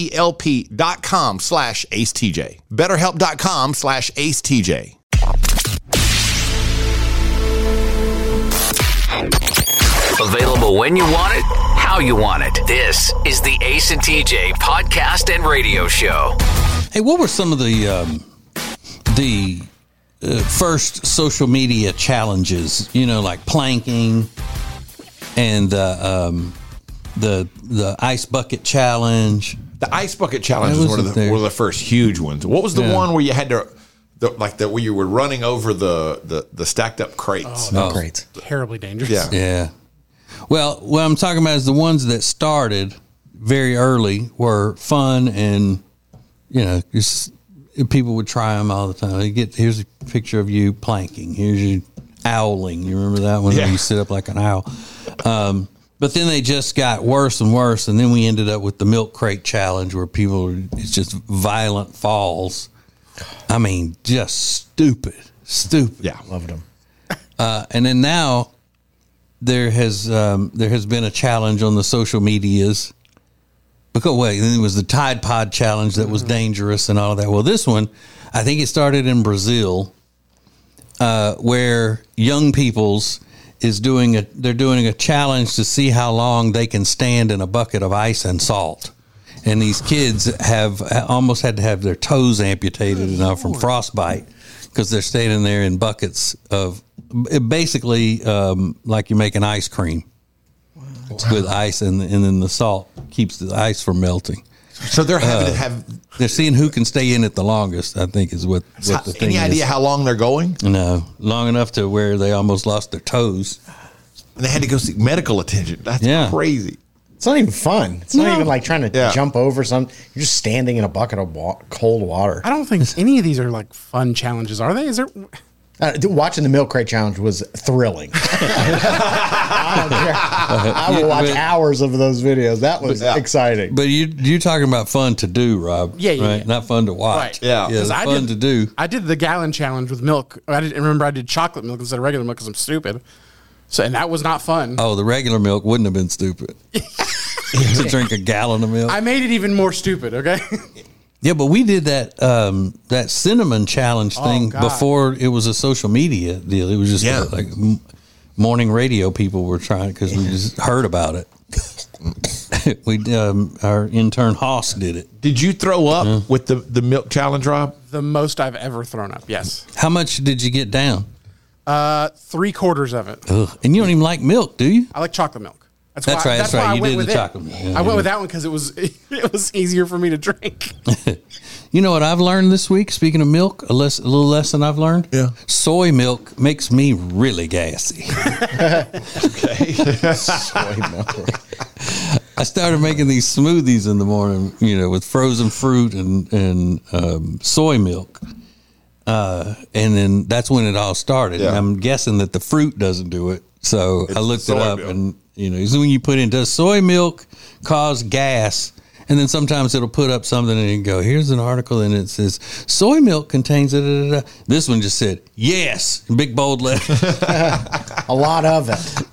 Speaker 6: HELP.com/AceTJ. BetterHelp.com/AceTJ.
Speaker 4: Available when you want it, how you want it. This is the Ace and TJ podcast and radio show.
Speaker 3: Hey, what were some of the first social media challenges? Like planking and the ice bucket challenge.
Speaker 8: The ice bucket challenge was one of the first huge ones. What was the one where you had to? Where you were running over the stacked up crates.
Speaker 5: Crates.
Speaker 7: Terribly dangerous.
Speaker 3: Yeah. Well, what I'm talking about is the ones that started very early were fun and, just, people would try them all the time. Here's a picture of you planking. Here's you owling. You remember that one? Where you sit up like an owl. But then they just got worse and worse. And then we ended up with the milk crate challenge where it's just violent falls. I mean, just stupid.
Speaker 5: Yeah, loved them.
Speaker 3: And then now there has been a challenge on the social medias. Then it was the Tide Pod challenge that was dangerous and all of that. Well, this one, I think it started in Brazil, where young people's they're doing a challenge to see how long they can stand in a bucket of ice and salt. And these kids have almost had to have their toes amputated from frostbite because they're standing there in buckets of basically like you're making ice cream with ice, and then the salt keeps the ice from melting.
Speaker 8: So they're having to have.
Speaker 3: They're seeing who can stay in it the longest, I think, is what the thing is.
Speaker 8: Any idea how long they're going?
Speaker 3: No, long enough to where they almost lost their toes.
Speaker 8: And they had to go seek medical attention. That's crazy.
Speaker 5: It's not even fun. It's not even like trying to jump over something. You're just standing in a bucket of cold water.
Speaker 7: I don't think any of these are like fun challenges, are they? Is there?
Speaker 5: Watching the Milk Crate Challenge was thrilling. I don't care. I will watch hours of those videos. That was exciting.
Speaker 3: But you're talking about fun to do, Rob.
Speaker 7: Yeah.
Speaker 3: Right? Not fun to watch.
Speaker 7: Right.
Speaker 3: Yeah. Fun to do.
Speaker 7: I did the gallon challenge with milk. I did chocolate milk instead of regular milk because I'm stupid. So, and that was not fun.
Speaker 3: Oh, the regular milk wouldn't have been stupid. To drink a gallon of milk.
Speaker 7: I made it even more stupid, okay?
Speaker 3: Yeah, but we did that cinnamon challenge thing before it was a social media deal. It was just like morning radio people were trying because we just heard about it. Our intern Hoss did it.
Speaker 8: Did you throw up with the milk challenge, Rob?
Speaker 7: The most I've ever thrown up, yes.
Speaker 3: How much did you get down?
Speaker 7: 3/4 of it.
Speaker 3: Ugh. And you don't even like milk, do you?
Speaker 7: I like chocolate milk.
Speaker 3: That's right. You did the chocolate milk.
Speaker 7: I went with that one because it was easier for me to drink.
Speaker 3: You know what I've learned this week? Speaking of milk, a little lesson I've learned.
Speaker 6: Yeah.
Speaker 3: Soy milk makes me really gassy.
Speaker 5: Okay. Soy milk.
Speaker 3: I started making these smoothies in the morning, with frozen fruit and soy milk. And then that's when it all started.
Speaker 6: Yeah.
Speaker 3: And I'm guessing that the fruit doesn't do it. So I looked it up
Speaker 6: milk.
Speaker 3: and, so when you put in, does soy milk cause gas? And then sometimes it'll put up something and you go, here's an article and it says, soy milk contains da-da-da-da. This one just said, yes, in big bold letters.
Speaker 5: A lot of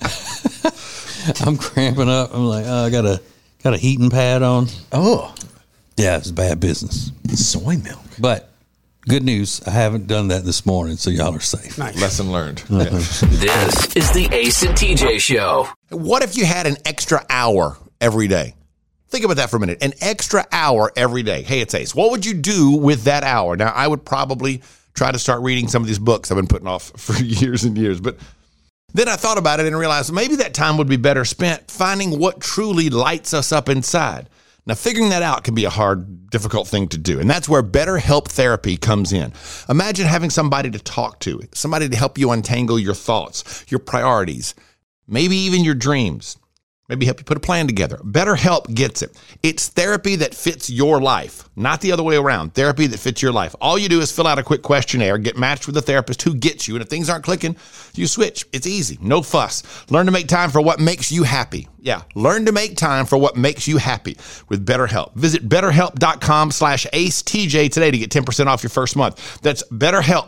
Speaker 5: it.
Speaker 3: I'm cramping up. I'm like, I got a heating pad on.
Speaker 5: Oh.
Speaker 3: Yeah, it's bad business.
Speaker 5: Soy milk.
Speaker 3: But good news, I haven't done that this morning, so y'all are safe.
Speaker 7: Nice.
Speaker 8: Lesson learned.
Speaker 4: This is the Ace and TJ Show.
Speaker 6: What if you had an extra hour every day? Think about that for a minute. An extra hour every day. Hey, it's Ace. What would you do with that hour? Now, I would probably try to start reading some of these books I've been putting off for years and years. But then I thought about it and realized maybe that time would be better spent finding what truly lights us up inside. Now, figuring that out can be a hard, difficult thing to do. And that's where BetterHelp therapy comes in. Imagine having somebody to talk to, somebody to help you untangle your thoughts, your priorities, maybe even your dreams. Maybe help you put a plan together. BetterHelp gets it. It's therapy that fits your life, not the other way around. Therapy that fits your life. All you do is fill out a quick questionnaire, get matched with a therapist who gets you, and if things aren't clicking, you switch. It's easy. No fuss. Learn to make time for what makes you happy. Yeah, learn to make time for what makes you happy with BetterHelp. Visit BetterHelp.com/AceTJ today to get 10% off your first month. That's BetterHelp,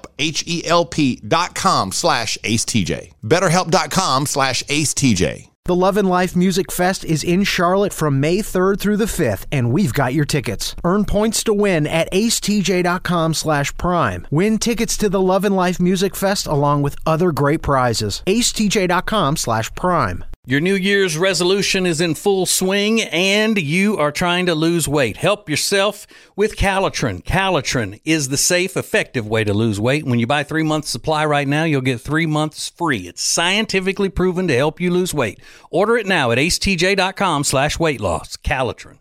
Speaker 6: HELP.com/AceTJ. BetterHelp.com/AceTJ.
Speaker 2: The Love and Life Music Fest is in Charlotte from May 3rd through the 5th, and we've got your tickets. Earn points to win at acetj.com/prime. Win tickets to the Love and Life Music Fest along with other great prizes. acetj.com/prime.
Speaker 3: Your New Year's resolution is in full swing and you are trying to lose weight. Help yourself with Calitrin. Calitrin is the safe, effective way to lose weight. When you buy 3 months supply right now, you'll get 3 months free. It's scientifically proven to help you lose weight. Order it now at acetj.com/weight loss. Calitrin.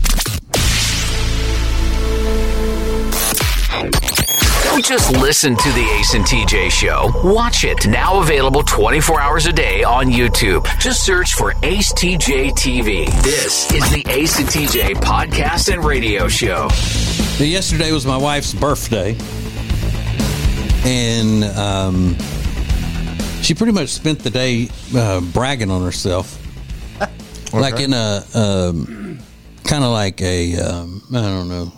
Speaker 4: Don't just listen to the Ace and TJ Show. Watch it. Now available 24 hours a day on YouTube. Just search for Ace TJ TV. This is the Ace and TJ podcast and radio show.
Speaker 3: Now, yesterday was my wife's birthday. And she pretty much spent the day bragging on herself. Okay. Like in a kind of like a, I don't know,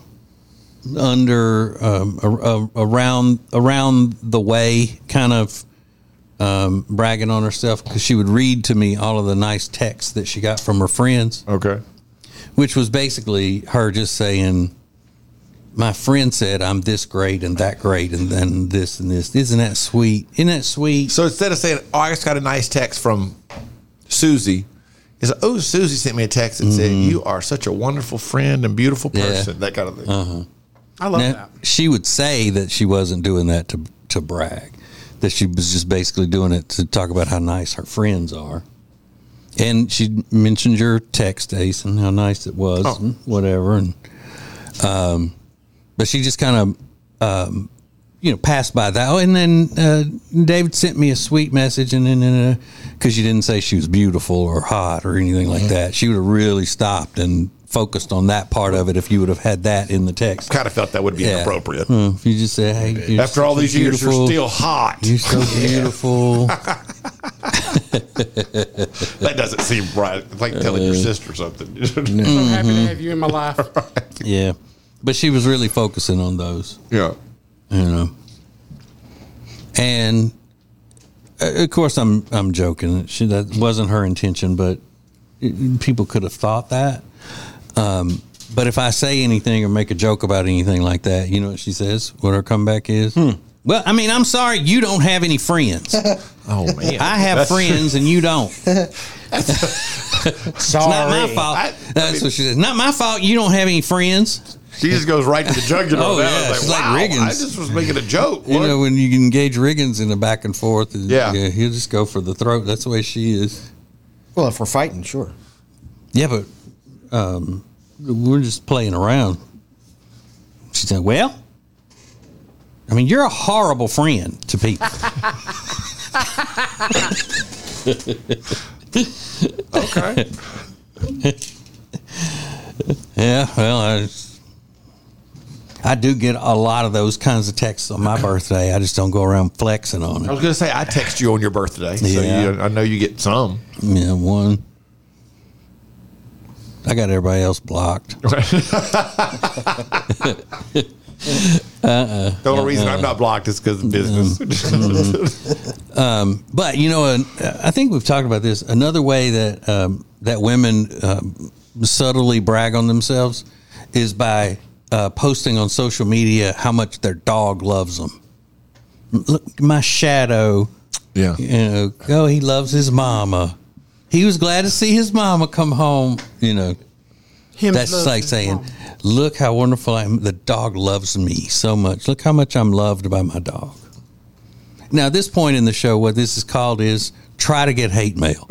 Speaker 3: around the way kind of bragging on herself, because she would read to me all of the nice texts that she got from her friends.
Speaker 8: Okay.
Speaker 3: Which was basically her just saying, my friend said I'm this great and that great and then this and this. Isn't that sweet? Isn't that sweet?
Speaker 8: So instead of saying, oh, I just got a nice text from Susie, it's like, oh, Susie sent me a text and said, you are such a wonderful friend and beautiful person. Yeah. That kind of thing.
Speaker 3: Uh-huh.
Speaker 7: I love that.
Speaker 3: She would say that she wasn't doing that to brag, that she was just basically doing it to talk about how nice her friends are. And she mentioned your text, Ace, and how nice it was, and whatever. And but she just kind of passed by that. Oh, and then David sent me a sweet message, and then because you didn't say she was beautiful or hot or anything like that, she would have really stopped and focused on that part of it if you would have had that in the text.
Speaker 6: Kind of felt that would be inappropriate.
Speaker 3: If you just say, "Hey,
Speaker 6: after all these years, you're still hot.
Speaker 3: You're so beautiful."
Speaker 6: That doesn't seem right. It's like telling your sister something.
Speaker 7: I'm so happy to have you in my life.
Speaker 3: Yeah, but she was really focusing on those.
Speaker 6: Yeah.
Speaker 3: And of course I'm joking. That wasn't her intention, but people could have thought that. But if I say anything or make a joke about anything like that, you know what she says? What her comeback is? Well, I mean, I'm sorry, you don't have any friends.
Speaker 6: Oh man,
Speaker 3: I have friends and you don't.
Speaker 5: Sorry,
Speaker 3: it's not my fault. That's what she says. Not my fault. You don't have any friends.
Speaker 6: She just goes right to the jugular.
Speaker 3: Oh, yeah. She's like Riggins.
Speaker 6: I just was making a joke.
Speaker 3: You know, when you engage Riggins in a back and forth,
Speaker 6: yeah,
Speaker 3: he'll just go for the throat. That's the way she is.
Speaker 5: Well, if we're fighting, sure.
Speaker 3: Yeah, but we're just playing around. She said, well, I mean, you're a horrible friend to people.
Speaker 6: Okay.
Speaker 3: Yeah, well, I do get a lot of those kinds of texts on my birthday. I just don't go around flexing on it.
Speaker 6: I was going to say, I text you on your birthday, so I know you get some.
Speaker 3: Yeah, one. I got everybody else blocked.
Speaker 6: The only reason I'm not blocked is because of business.
Speaker 3: But I think we've talked about this. Another way that that women subtly brag on themselves is by posting on social media how much their dog loves them. Look, my Shadow.
Speaker 6: Yeah.
Speaker 3: Oh, he loves his mama. He was glad to see his mama come home. That's like saying, look how wonderful I am. The dog loves me so much. Look how much I'm loved by my dog. Now, at this point in the show, what this is called is try to get hate mail.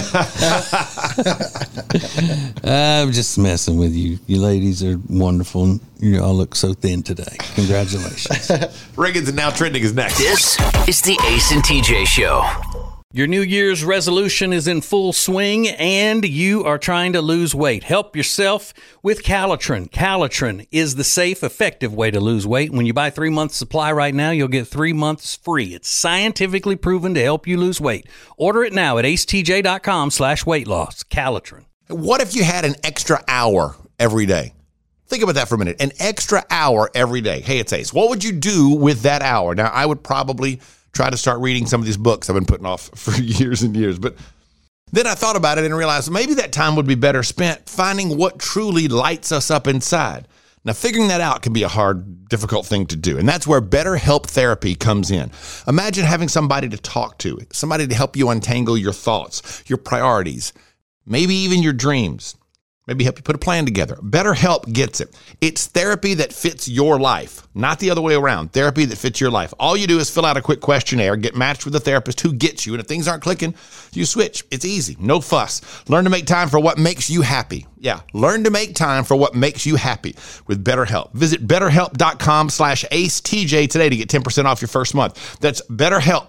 Speaker 3: I'm just messing with you. You ladies are wonderful. You all look so thin today. Congratulations.
Speaker 6: Riggins and Now Trending is next.
Speaker 4: This is the Ace and TJ Show.
Speaker 3: Your New Year's resolution is in full swing and you are trying to lose weight. Help yourself with Calitrin. Calitrin is the safe, effective way to lose weight. When you buy 3 months supply right now, you'll get 3 months free. It's scientifically proven to help you lose weight. Order it now at acetj.com/weight loss. Calitrin.
Speaker 6: What if you had an extra hour every day? Think about that for a minute. An extra hour every day. Hey, it's Ace. What would you do with that hour? Now, I would probably try to start reading some of these books I've been putting off for years and years. But then I thought about it and realized maybe that time would be better spent finding what truly lights us up inside. Now, figuring that out can be a hard, difficult thing to do. And that's where BetterHelp therapy comes in. Imagine having somebody to talk to, somebody to help you untangle your thoughts, your priorities, maybe even your dreams. Maybe help you put a plan together. BetterHelp gets it. It's therapy that fits your life, not the other way around. Therapy that fits your life. All you do is fill out a quick questionnaire, get matched with a therapist who gets you, and if things aren't clicking, you switch. It's easy. No fuss. Learn to make time for what makes you happy. Yeah, learn to make time for what makes you happy with BetterHelp. Visit BetterHelp.com/AceTJ today to get 10% off your first month. That's BetterHelp,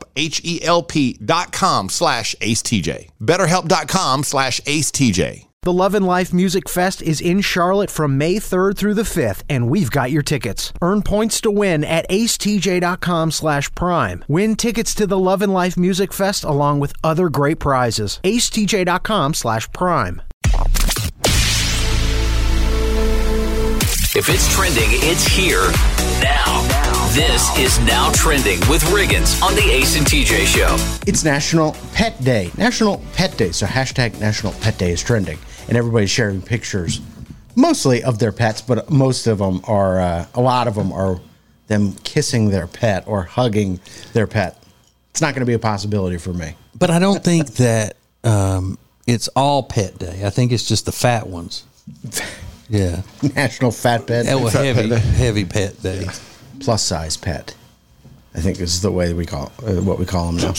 Speaker 6: HELP.com/AceTJ. BetterHelp.com/AceTJ.
Speaker 2: The Love and Life Music Fest is in Charlotte from May 3rd through the 5th, and we've got your tickets. Earn points to win at acetj.com/prime. Win tickets to the Love and Life Music Fest along with other great prizes. acetj.com/prime.
Speaker 4: If it's trending, it's here now. This is Now Trending with Riggins on the Ace and TJ Show.
Speaker 5: It's National Pet Day. National Pet Day. So hashtag National Pet Day is trending. And everybody's sharing pictures, mostly of their pets, but most of them are, a lot of them are them kissing their pet or hugging their pet. It's not going to be a possibility for me.
Speaker 3: But I don't think that it's all Pet Day. I think it's just the fat ones. Yeah.
Speaker 5: National Fat Pet Day.
Speaker 3: Well, heavy Pet Day.
Speaker 5: Plus size pet, I think is the way we call what we call them now.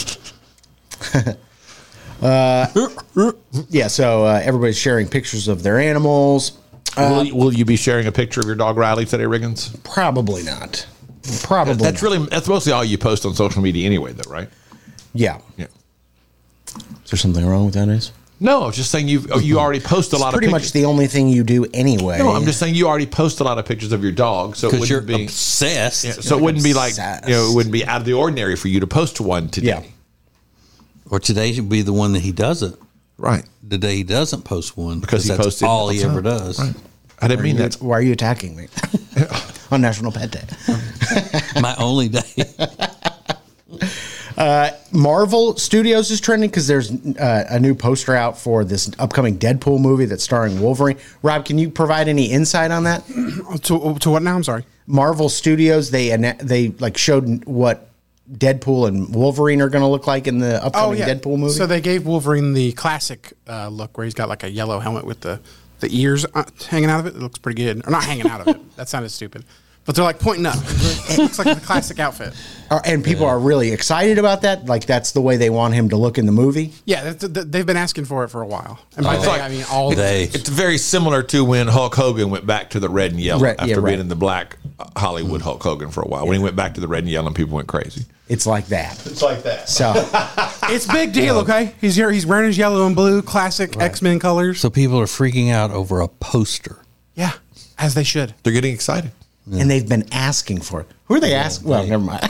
Speaker 5: Yeah, so everybody's sharing pictures of their animals.
Speaker 6: Will you be sharing a picture of your dog Riley today, Riggins?
Speaker 5: Probably not. Probably.
Speaker 8: That's mostly all you post on social media anyway, though, right?
Speaker 5: Yeah.
Speaker 8: Yeah.
Speaker 5: Is there something wrong with that, Ace?
Speaker 8: No, I was just saying you already post a lot of
Speaker 5: pretty
Speaker 8: pictures.
Speaker 5: much the only thing you do anyway.
Speaker 8: No, I'm just saying you already post a lot of pictures of your dog, so it
Speaker 3: Because you're
Speaker 8: wouldn't be
Speaker 3: obsessed.
Speaker 8: Yeah, so it wouldn't be like
Speaker 5: obsessed.
Speaker 8: it wouldn't be out of the ordinary for you to post one today.
Speaker 5: Yeah.
Speaker 3: Or today should be the one that he doesn't.
Speaker 8: Right.
Speaker 3: The day he doesn't post one.
Speaker 8: Because he
Speaker 3: that's
Speaker 8: posts it
Speaker 3: all
Speaker 8: all
Speaker 3: he
Speaker 8: the
Speaker 3: ever
Speaker 8: time.
Speaker 3: does.
Speaker 8: Right. I didn't mean that.
Speaker 5: Why are you attacking me on National Pet Day?
Speaker 3: My only day.
Speaker 5: Marvel Studios is trending because there's a new poster out for this upcoming Deadpool movie that's starring Wolverine. Rob, can you provide any insight on that?
Speaker 7: To what now? I'm sorry.
Speaker 5: Marvel Studios, they like showed what Deadpool and Wolverine are going to look like in the upcoming Deadpool movie.
Speaker 7: So they gave Wolverine the classic look where he's got like a yellow helmet with the ears hanging out of it. It looks pretty good. Or not hanging out of it. That sounded stupid. But they're like pointing up. It looks like the classic outfit.
Speaker 5: And people are really excited about that. Like that's the way they want him to look in the movie.
Speaker 7: Yeah, they've been asking for it for a while. And by they, I mean all
Speaker 3: They.
Speaker 8: It's very similar to when Hulk Hogan went back to the red and yellow after being in the black Hollywood Hulk Hogan for a while. When he went back to the red and yellow, people went crazy.
Speaker 5: It's like that.
Speaker 6: It's like that.
Speaker 5: So
Speaker 7: it's a big deal, okay? He's here. He's wearing his yellow and blue classic X-Men colors.
Speaker 3: So people are freaking out over a poster.
Speaker 7: Yeah, as they should.
Speaker 8: They're getting excited.
Speaker 5: and they've been asking for it. Who are they asking? Well, never mind.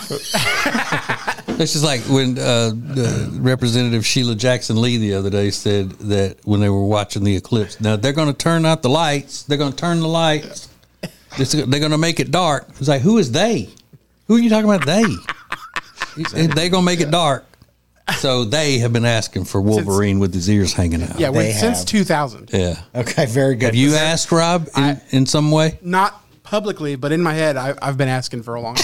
Speaker 3: It's just like when Representative Sheila Jackson Lee the other day said that when they were watching the eclipse, now they're going to turn out the lights. They're going to turn the lights. They're going to make it dark. It's like, who is they? Who are you talking about? They're going to make it dark. So they have been asking for Wolverine with his ears hanging out.
Speaker 7: Yeah, since 2000.
Speaker 3: Yeah.
Speaker 5: Okay, very good.
Speaker 3: Have you asked, Rob, in some way?
Speaker 7: Not publicly, but in my head, I've been asking for a long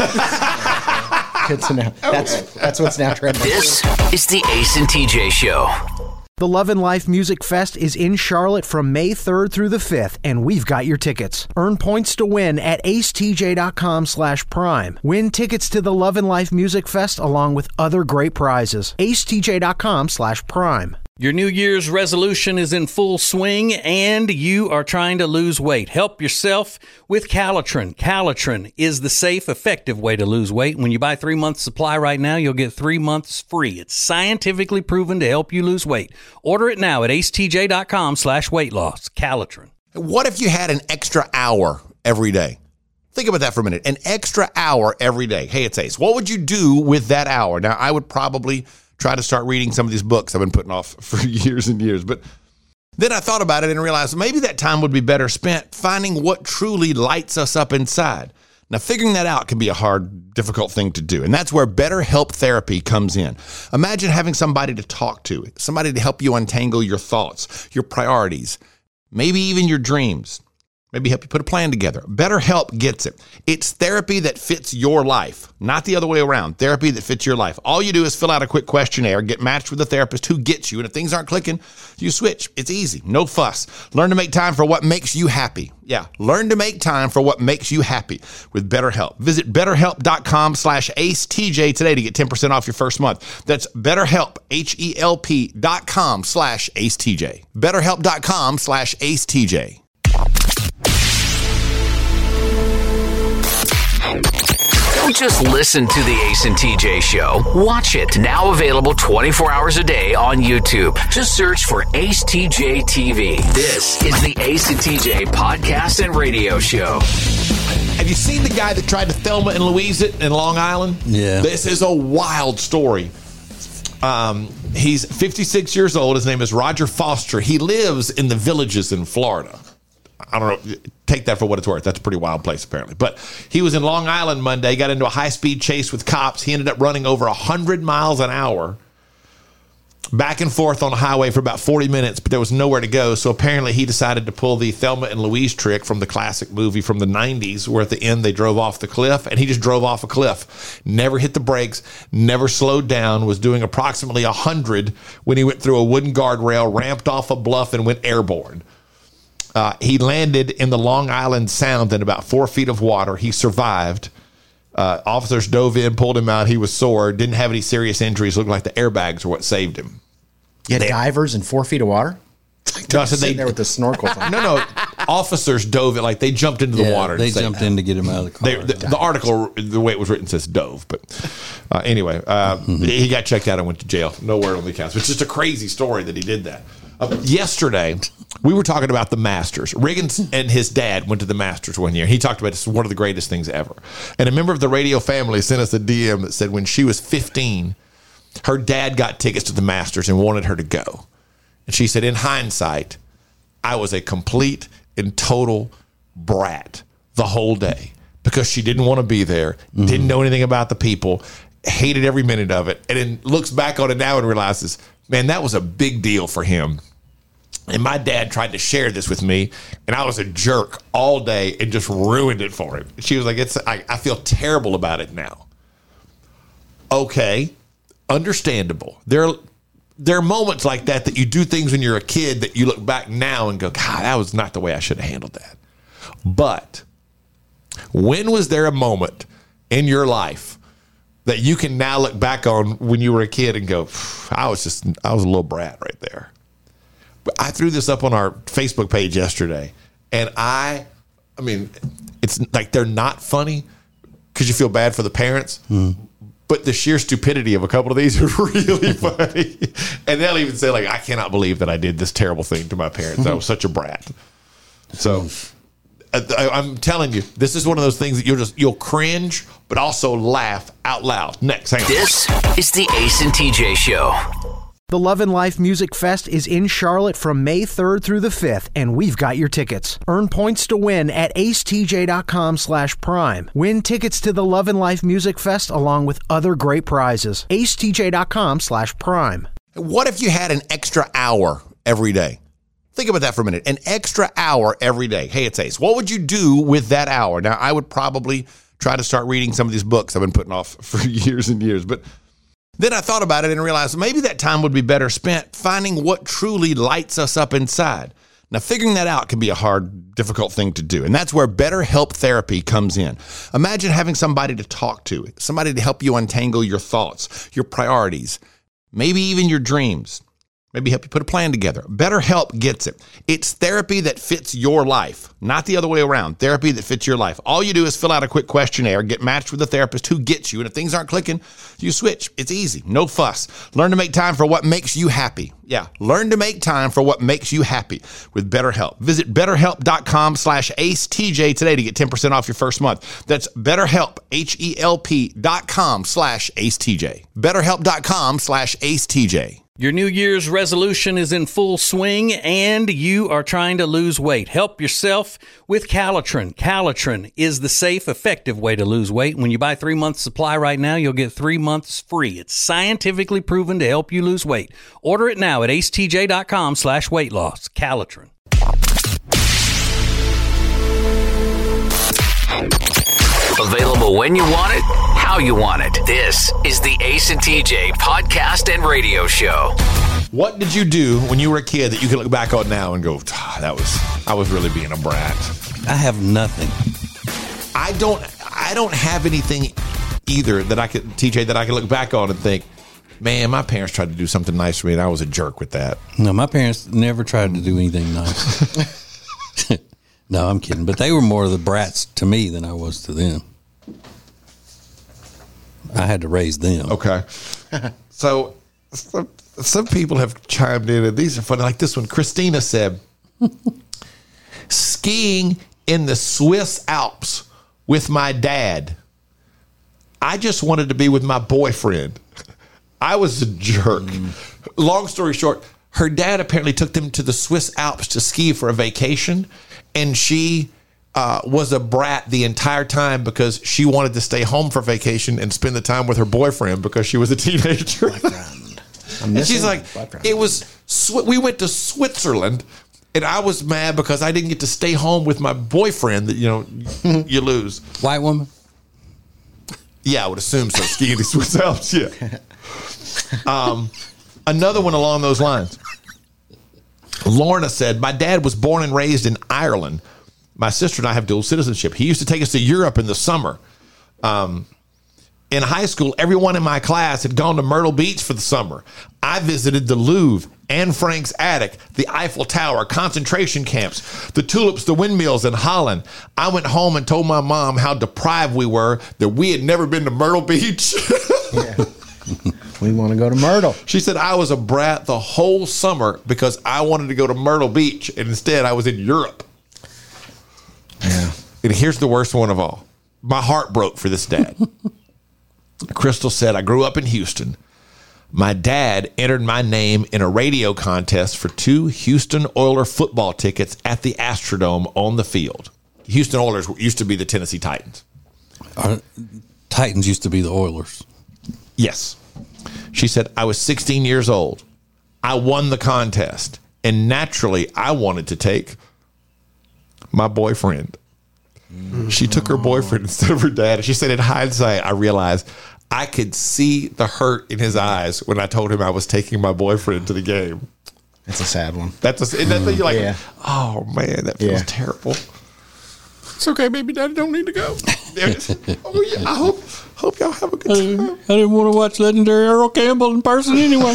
Speaker 7: time.
Speaker 5: Good to know. That's what's now trending.
Speaker 4: This is the Ace and TJ Show.
Speaker 2: The Love and Life Music Fest is in Charlotte from May 3rd through the 5th, and we've got your tickets. Earn points to win at acetj.com/prime. Win tickets to the Love and Life Music Fest along with other great prizes. acetj.com/prime.
Speaker 3: Your New Year's resolution is in full swing and you are trying to lose weight. Help yourself with Calitrin. Calitrin is the safe, effective way to lose weight. When you buy 3 months supply right now, you'll get 3 months free. It's scientifically proven to help you lose weight. Order it now at acetj.com/weight loss. Calitrin.
Speaker 6: What if you had an extra hour every day? Think about that for a minute. An extra hour every day. Hey, it's Ace. What would you do with that hour? Now, I would probably try to start reading some of these books I've been putting off for years and years. But then I thought about it and realized maybe that time would be better spent finding what truly lights us up inside. Now, figuring that out can be a hard, difficult thing to do. And that's where BetterHelp therapy comes in. Imagine having somebody to talk to, somebody to help you untangle your thoughts, your priorities, maybe even your dreams. Maybe help you put a plan together. BetterHelp gets it. It's therapy that fits your life, not the other way around. Therapy that fits your life. All you do is fill out a quick questionnaire, get matched with a therapist who gets you, and if things aren't clicking, you switch. It's easy. No fuss. Learn to make time for what makes you happy. Yeah, learn to make time for what makes you happy with BetterHelp. Visit BetterHelp.com/AceTJ today to get 10% off your first month. That's BetterHelp, HELP.com/AceTJ. BetterHelp.com/AceTJ.
Speaker 4: Don't just listen to the Ace and TJ Show. Watch it. Now available 24 hours a day on YouTube. Just search for Ace TJ TV. This is the Ace and TJ podcast and radio show.
Speaker 8: Have you seen the guy that tried to Thelma and Louise it in Long Island?
Speaker 3: Yeah.
Speaker 8: This is a wild story. He's 56 years old. His name is Roger Foster. He lives in the Villages in Florida. I don't know. Take that for what it's worth. That's a pretty wild place, apparently. But he was in Long Island Monday, got into a high-speed chase with cops. He ended up running over 100 miles an hour back and forth on the highway for about 40 minutes, but there was nowhere to go. So apparently he decided to pull the Thelma and Louise trick from the classic movie from the 90s, where at the end they drove off the cliff, and he just drove off a cliff. Never hit the brakes, never slowed down, was doing approximately 100 when he went through a wooden guardrail, ramped off a bluff, and went airborne. He landed in the Long Island Sound in about 4 feet of water. He survived. Officers dove in, pulled him out. He was sore, didn't have any serious injuries. Looked like the airbags were what saved him.
Speaker 5: You had divers in 4 feet of water?
Speaker 8: No, I said
Speaker 5: sitting there with the snorkel on.
Speaker 8: No. officers dove it, like they jumped into the water.
Speaker 3: They jumped in to get him out of the car.
Speaker 8: The article, the way it was written, says dove. But anyway, he got checked out and went to jail. No word on the accounts. It's just a crazy story that he did that. Yesterday, we were talking about the Masters. Riggins and his dad went to the Masters one year. He talked about it's one of the greatest things ever. And a member of the radio family sent us a DM that said when she was 15, her dad got tickets to the Masters and wanted her to go. And she said, in hindsight, I was a complete and total brat the whole day because she didn't want to be there, didn't know anything about the people, hated every minute of it, and then looks back on it now and realizes, man, that was a big deal for him. And my dad tried to share this with me, and I was a jerk all day and just ruined it for him. She was like, I feel terrible about it now. Okay, understandable. There are moments like that you do things when you're a kid that you look back now and go, God, that was not the way I should have handled that. But when was there a moment in your life that you can now look back on when you were a kid and go, I was a little brat right there. I threw this up on our Facebook page yesterday, and I mean, it's like they're not funny because you feel bad for the parents, but the sheer stupidity of a couple of these are really funny. And they'll even say, like, I cannot believe that I did this terrible thing to my parents. I was such a brat. So I'm telling you, this is one of those things that you'll cringe, but also laugh out loud. Next, hang on.
Speaker 4: This is the Ace and TJ Show.
Speaker 2: The Love and Life Music Fest is in Charlotte from May 3rd through the 5th, and we've got your tickets. Earn points to win at acetj.com/prime. Win tickets to the Love and Life Music Fest along with other great prizes. acetj.com/prime.
Speaker 6: What if you had an extra hour every day? Think about that for a minute. An extra hour every day. Hey, it's Ace. What would you do with that hour? Now, I would probably try to start reading some of these books I've been putting off for years and years, but then I thought about it and realized maybe that time would be better spent finding what truly lights us up inside. Now, figuring that out can be a hard, difficult thing to do, and that's where BetterHelp therapy comes in. Imagine having somebody to talk to, somebody to help you untangle your thoughts, your priorities, maybe even your dreams. Maybe help you put a plan together. BetterHelp gets it. It's therapy that fits your life, not the other way around. Therapy that fits your life. All you do is fill out a quick questionnaire, get matched with a therapist who gets you, and if things aren't clicking, you switch. It's easy. No fuss. Learn to make time for what makes you happy. Yeah, learn to make time for what makes you happy with BetterHelp. Visit BetterHelp.com/AceTJ today to get 10% off your first month. That's BetterHelp, HELP.com/AceTJ. BetterHelp.com/AceTJ.
Speaker 3: Your New Year's resolution is in full swing and you are trying to lose weight. Help yourself with Calitrin. Calitrin is the safe, effective way to lose weight. When you buy 3 months supply right now, you'll get 3 months free. It's scientifically proven to help you lose weight. Order it now at acetj.com/weight loss. Calitrin.
Speaker 4: Available when you want it, how you want it. This is the Ace and TJ podcast and radio show.
Speaker 8: What did you do when you were a kid that you can look back on now and go, I was really being a brat?
Speaker 3: I have nothing.
Speaker 8: I don't have anything either that I could, TJ, that I can look back on and think, man, my parents tried to do something nice for me and I was a jerk with that.
Speaker 3: No, my parents never tried to do anything nice. No, I'm kidding. But they were more of the brats to me than I was to them. I had to raise them.
Speaker 8: Okay. So some people have chimed in, and these are funny. Like this one, Christina said, skiing in the Swiss Alps with my dad. I just wanted to be with my boyfriend. I was a jerk. Long story short, her dad apparently took them to the Swiss Alps to ski for a vacation, and she was a brat the entire time because she wanted to stay home for vacation and spend the time with her boyfriend because she was a teenager. And she's like, we went to Switzerland and I was mad because I didn't get to stay home with my boyfriend that, you lose.
Speaker 3: White woman?
Speaker 8: Yeah, I would assume so. Skiing the Swiss Alps, yeah. Another one along those lines. Lorna said, my dad was born and raised in Ireland. My sister and I have dual citizenship. He used to take us to Europe in the summer. In high school, everyone in my class had gone to Myrtle Beach for the summer. I visited the Louvre Anne Frank's attic, the Eiffel Tower, concentration camps, the tulips, the windmills in Holland. I went home and told my mom how deprived we were, that we had never been to Myrtle Beach.
Speaker 5: Yeah. We want to go to Myrtle.
Speaker 8: She said I was a brat the whole summer because I wanted to go to Myrtle Beach, and instead I was in Europe.
Speaker 5: Yeah.
Speaker 8: And here's the worst one of all. My heart broke for this dad. Crystal said, I grew up in Houston. My dad entered my name in a radio contest for 2 Houston Oiler football tickets at the Astrodome on the field. Houston Oilers used to be the Tennessee Titans.
Speaker 3: Titans used to be the Oilers.
Speaker 8: Yes. She said, I was 16 years old. I won the contest. And naturally, I wanted to take my boyfriend. She took her boyfriend instead of her dad. And she said, in hindsight, I realized I could see the hurt in his eyes when I told him I was taking my boyfriend to the game.
Speaker 5: That's a sad one.
Speaker 8: You're like,
Speaker 5: yeah.
Speaker 8: Oh, man, that feels terrible.
Speaker 7: It's okay, baby daddy don't need to go.
Speaker 8: Oh, yeah, I hope y'all have a good time.
Speaker 3: I didn't want to watch legendary Earl Campbell in person anyway.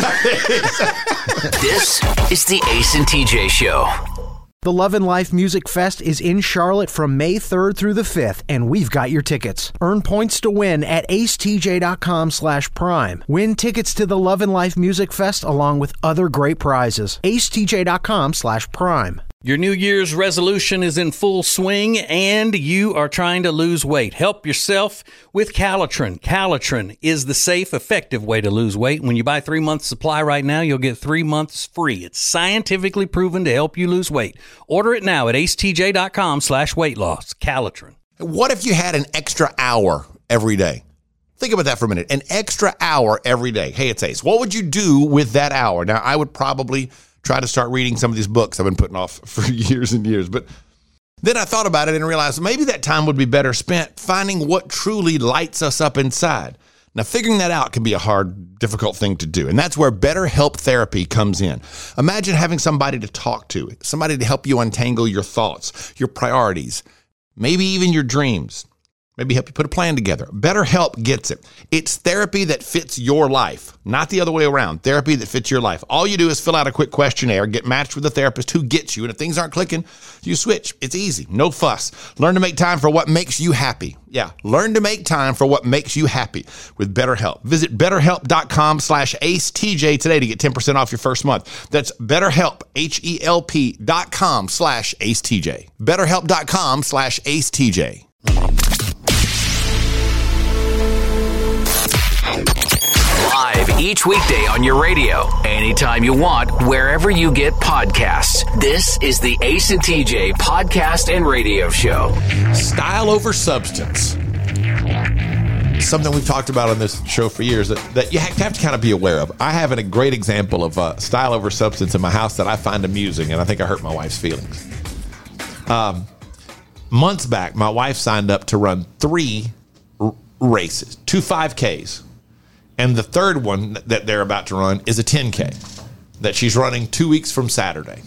Speaker 4: This is the Ace and TJ Show.
Speaker 2: The Love and Life Music Fest is in Charlotte from May 3rd through the 5th, and we've got your tickets. Earn points to win at acetj.com/prime. Win tickets to the Love and Life Music Fest along with other great prizes. acetj.com/prime.
Speaker 3: Your New Year's resolution is in full swing and you are trying to lose weight. Help yourself with Calitrin. Calitrin is the safe, effective way to lose weight. When you buy 3 months supply right now, you'll get 3 months free. It's scientifically proven to help you lose weight. Order it now at acetj.com/weight loss. Calitrin.
Speaker 6: What if you had an extra hour every day? Think about that for a minute. An extra hour every day. Hey, it's Ace. What would you do with that hour? Now, I would probably try to start reading some of these books I've been putting off for years and years. But then I thought about it and realized maybe that time would be better spent finding what truly lights us up inside. Now, figuring that out can be a hard, difficult thing to do. And that's where BetterHelp therapy comes in. Imagine having somebody to talk to, somebody to help you untangle your thoughts, your priorities, maybe even your dreams. Maybe help you put a plan together. BetterHelp gets it. It's therapy that fits your life, not the other way around. Therapy that fits your life. All you do is fill out a quick questionnaire, get matched with a therapist who gets you, and if things aren't clicking, you switch. It's easy. No fuss. Learn to make time for what makes you happy. Yeah, learn to make time for what makes you happy with BetterHelp. Visit BetterHelp.com/AceTJ today to get 10% off your first month. That's BetterHelp, HELP.com/AceTJ. BetterHelp.com/AceTJ.
Speaker 4: Live each weekday on your radio, anytime you want, wherever you get podcasts. This is the Ace and TJ podcast and radio show.
Speaker 8: Style over substance. Something we've talked about on this show for years that you have to kind of be aware of. I have a great example of style over substance in my house that I find amusing, and I think I hurt my wife's feelings. Months back, my wife signed up to run 3 races, 2 5Ks. And the third one that they're about to run is a 10K that she's running 2 weeks from Saturday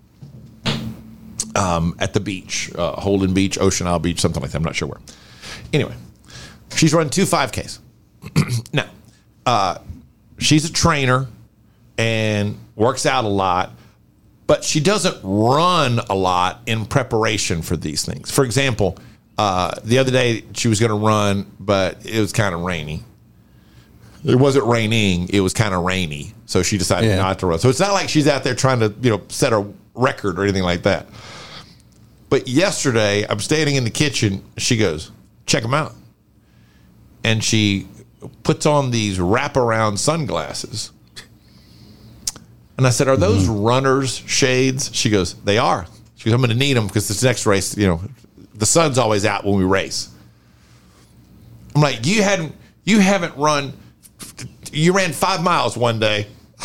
Speaker 8: at the beach, Holden Beach, Ocean Isle Beach, something like that. I'm not sure where. Anyway, she's running 2 5Ks. Now, she's a trainer and works out a lot, but she doesn't run a lot in preparation for these things. For example, the other day she was going to run, but it was kind of rainy. It wasn't raining. It was kind of rainy. So she decided not to run. So it's not like she's out there trying to, set a record or anything like that. But yesterday, I'm standing in the kitchen. She goes, check them out. And she puts on these wraparound sunglasses. And I said, are those runner's shades? She goes, they are. She goes, I'm going to need them because this next race, the sun's always out when we race. I'm like, you haven't run... You ran 5 miles one day.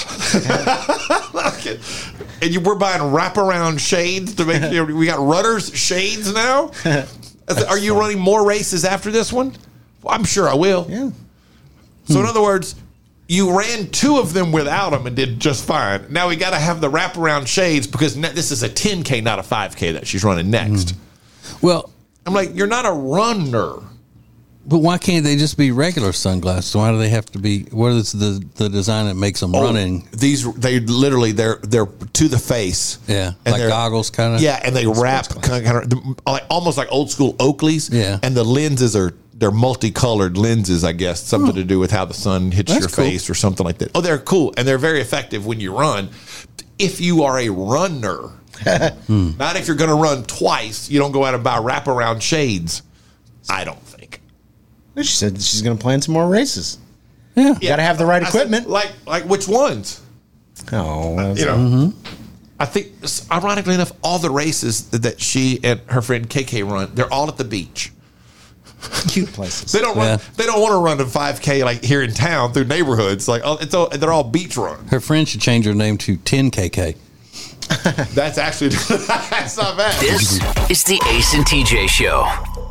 Speaker 8: And you were buying wraparound shades to make we got runners shades now. Are you running more races after this one? Well, I'm sure I will.
Speaker 5: Yeah.
Speaker 8: So in other words, you ran 2 of them without them and did just fine. Now we got to have the wraparound shades because this is a 10K, not a 5K that she's running next.
Speaker 3: Well,
Speaker 8: I'm like, you're not a runner.
Speaker 3: But why can't they just be regular sunglasses? Why do they have to be? What is the design that makes them running?
Speaker 6: They're to the face.
Speaker 3: Yeah,
Speaker 6: and
Speaker 3: like goggles, kind of.
Speaker 6: Yeah, and they wrap kind of like almost like old school Oakleys.
Speaker 3: Yeah,
Speaker 6: and the lenses they're multicolored lenses. I guess something to do with how the sun hits your face or something like that. Oh, they're cool and they're very effective when you run. If you are a runner, not if you're going to run twice, you don't go out and buy wraparound shades. I don't think.
Speaker 5: She said she's going to plan some more races.
Speaker 3: Yeah.
Speaker 5: You got to have the right equipment.
Speaker 6: Said, like which ones?
Speaker 5: Oh,
Speaker 6: I think, ironically enough, all the races that she and her friend KK run, they're all at the beach.
Speaker 5: Cute places.
Speaker 6: They don't run. They don't want to run a 5K like here in town through neighborhoods. Like they're all beach runs.
Speaker 3: Her friend should change her name to 10KK.
Speaker 6: That's actually that's not bad.
Speaker 4: This is the Ace and TJ Show.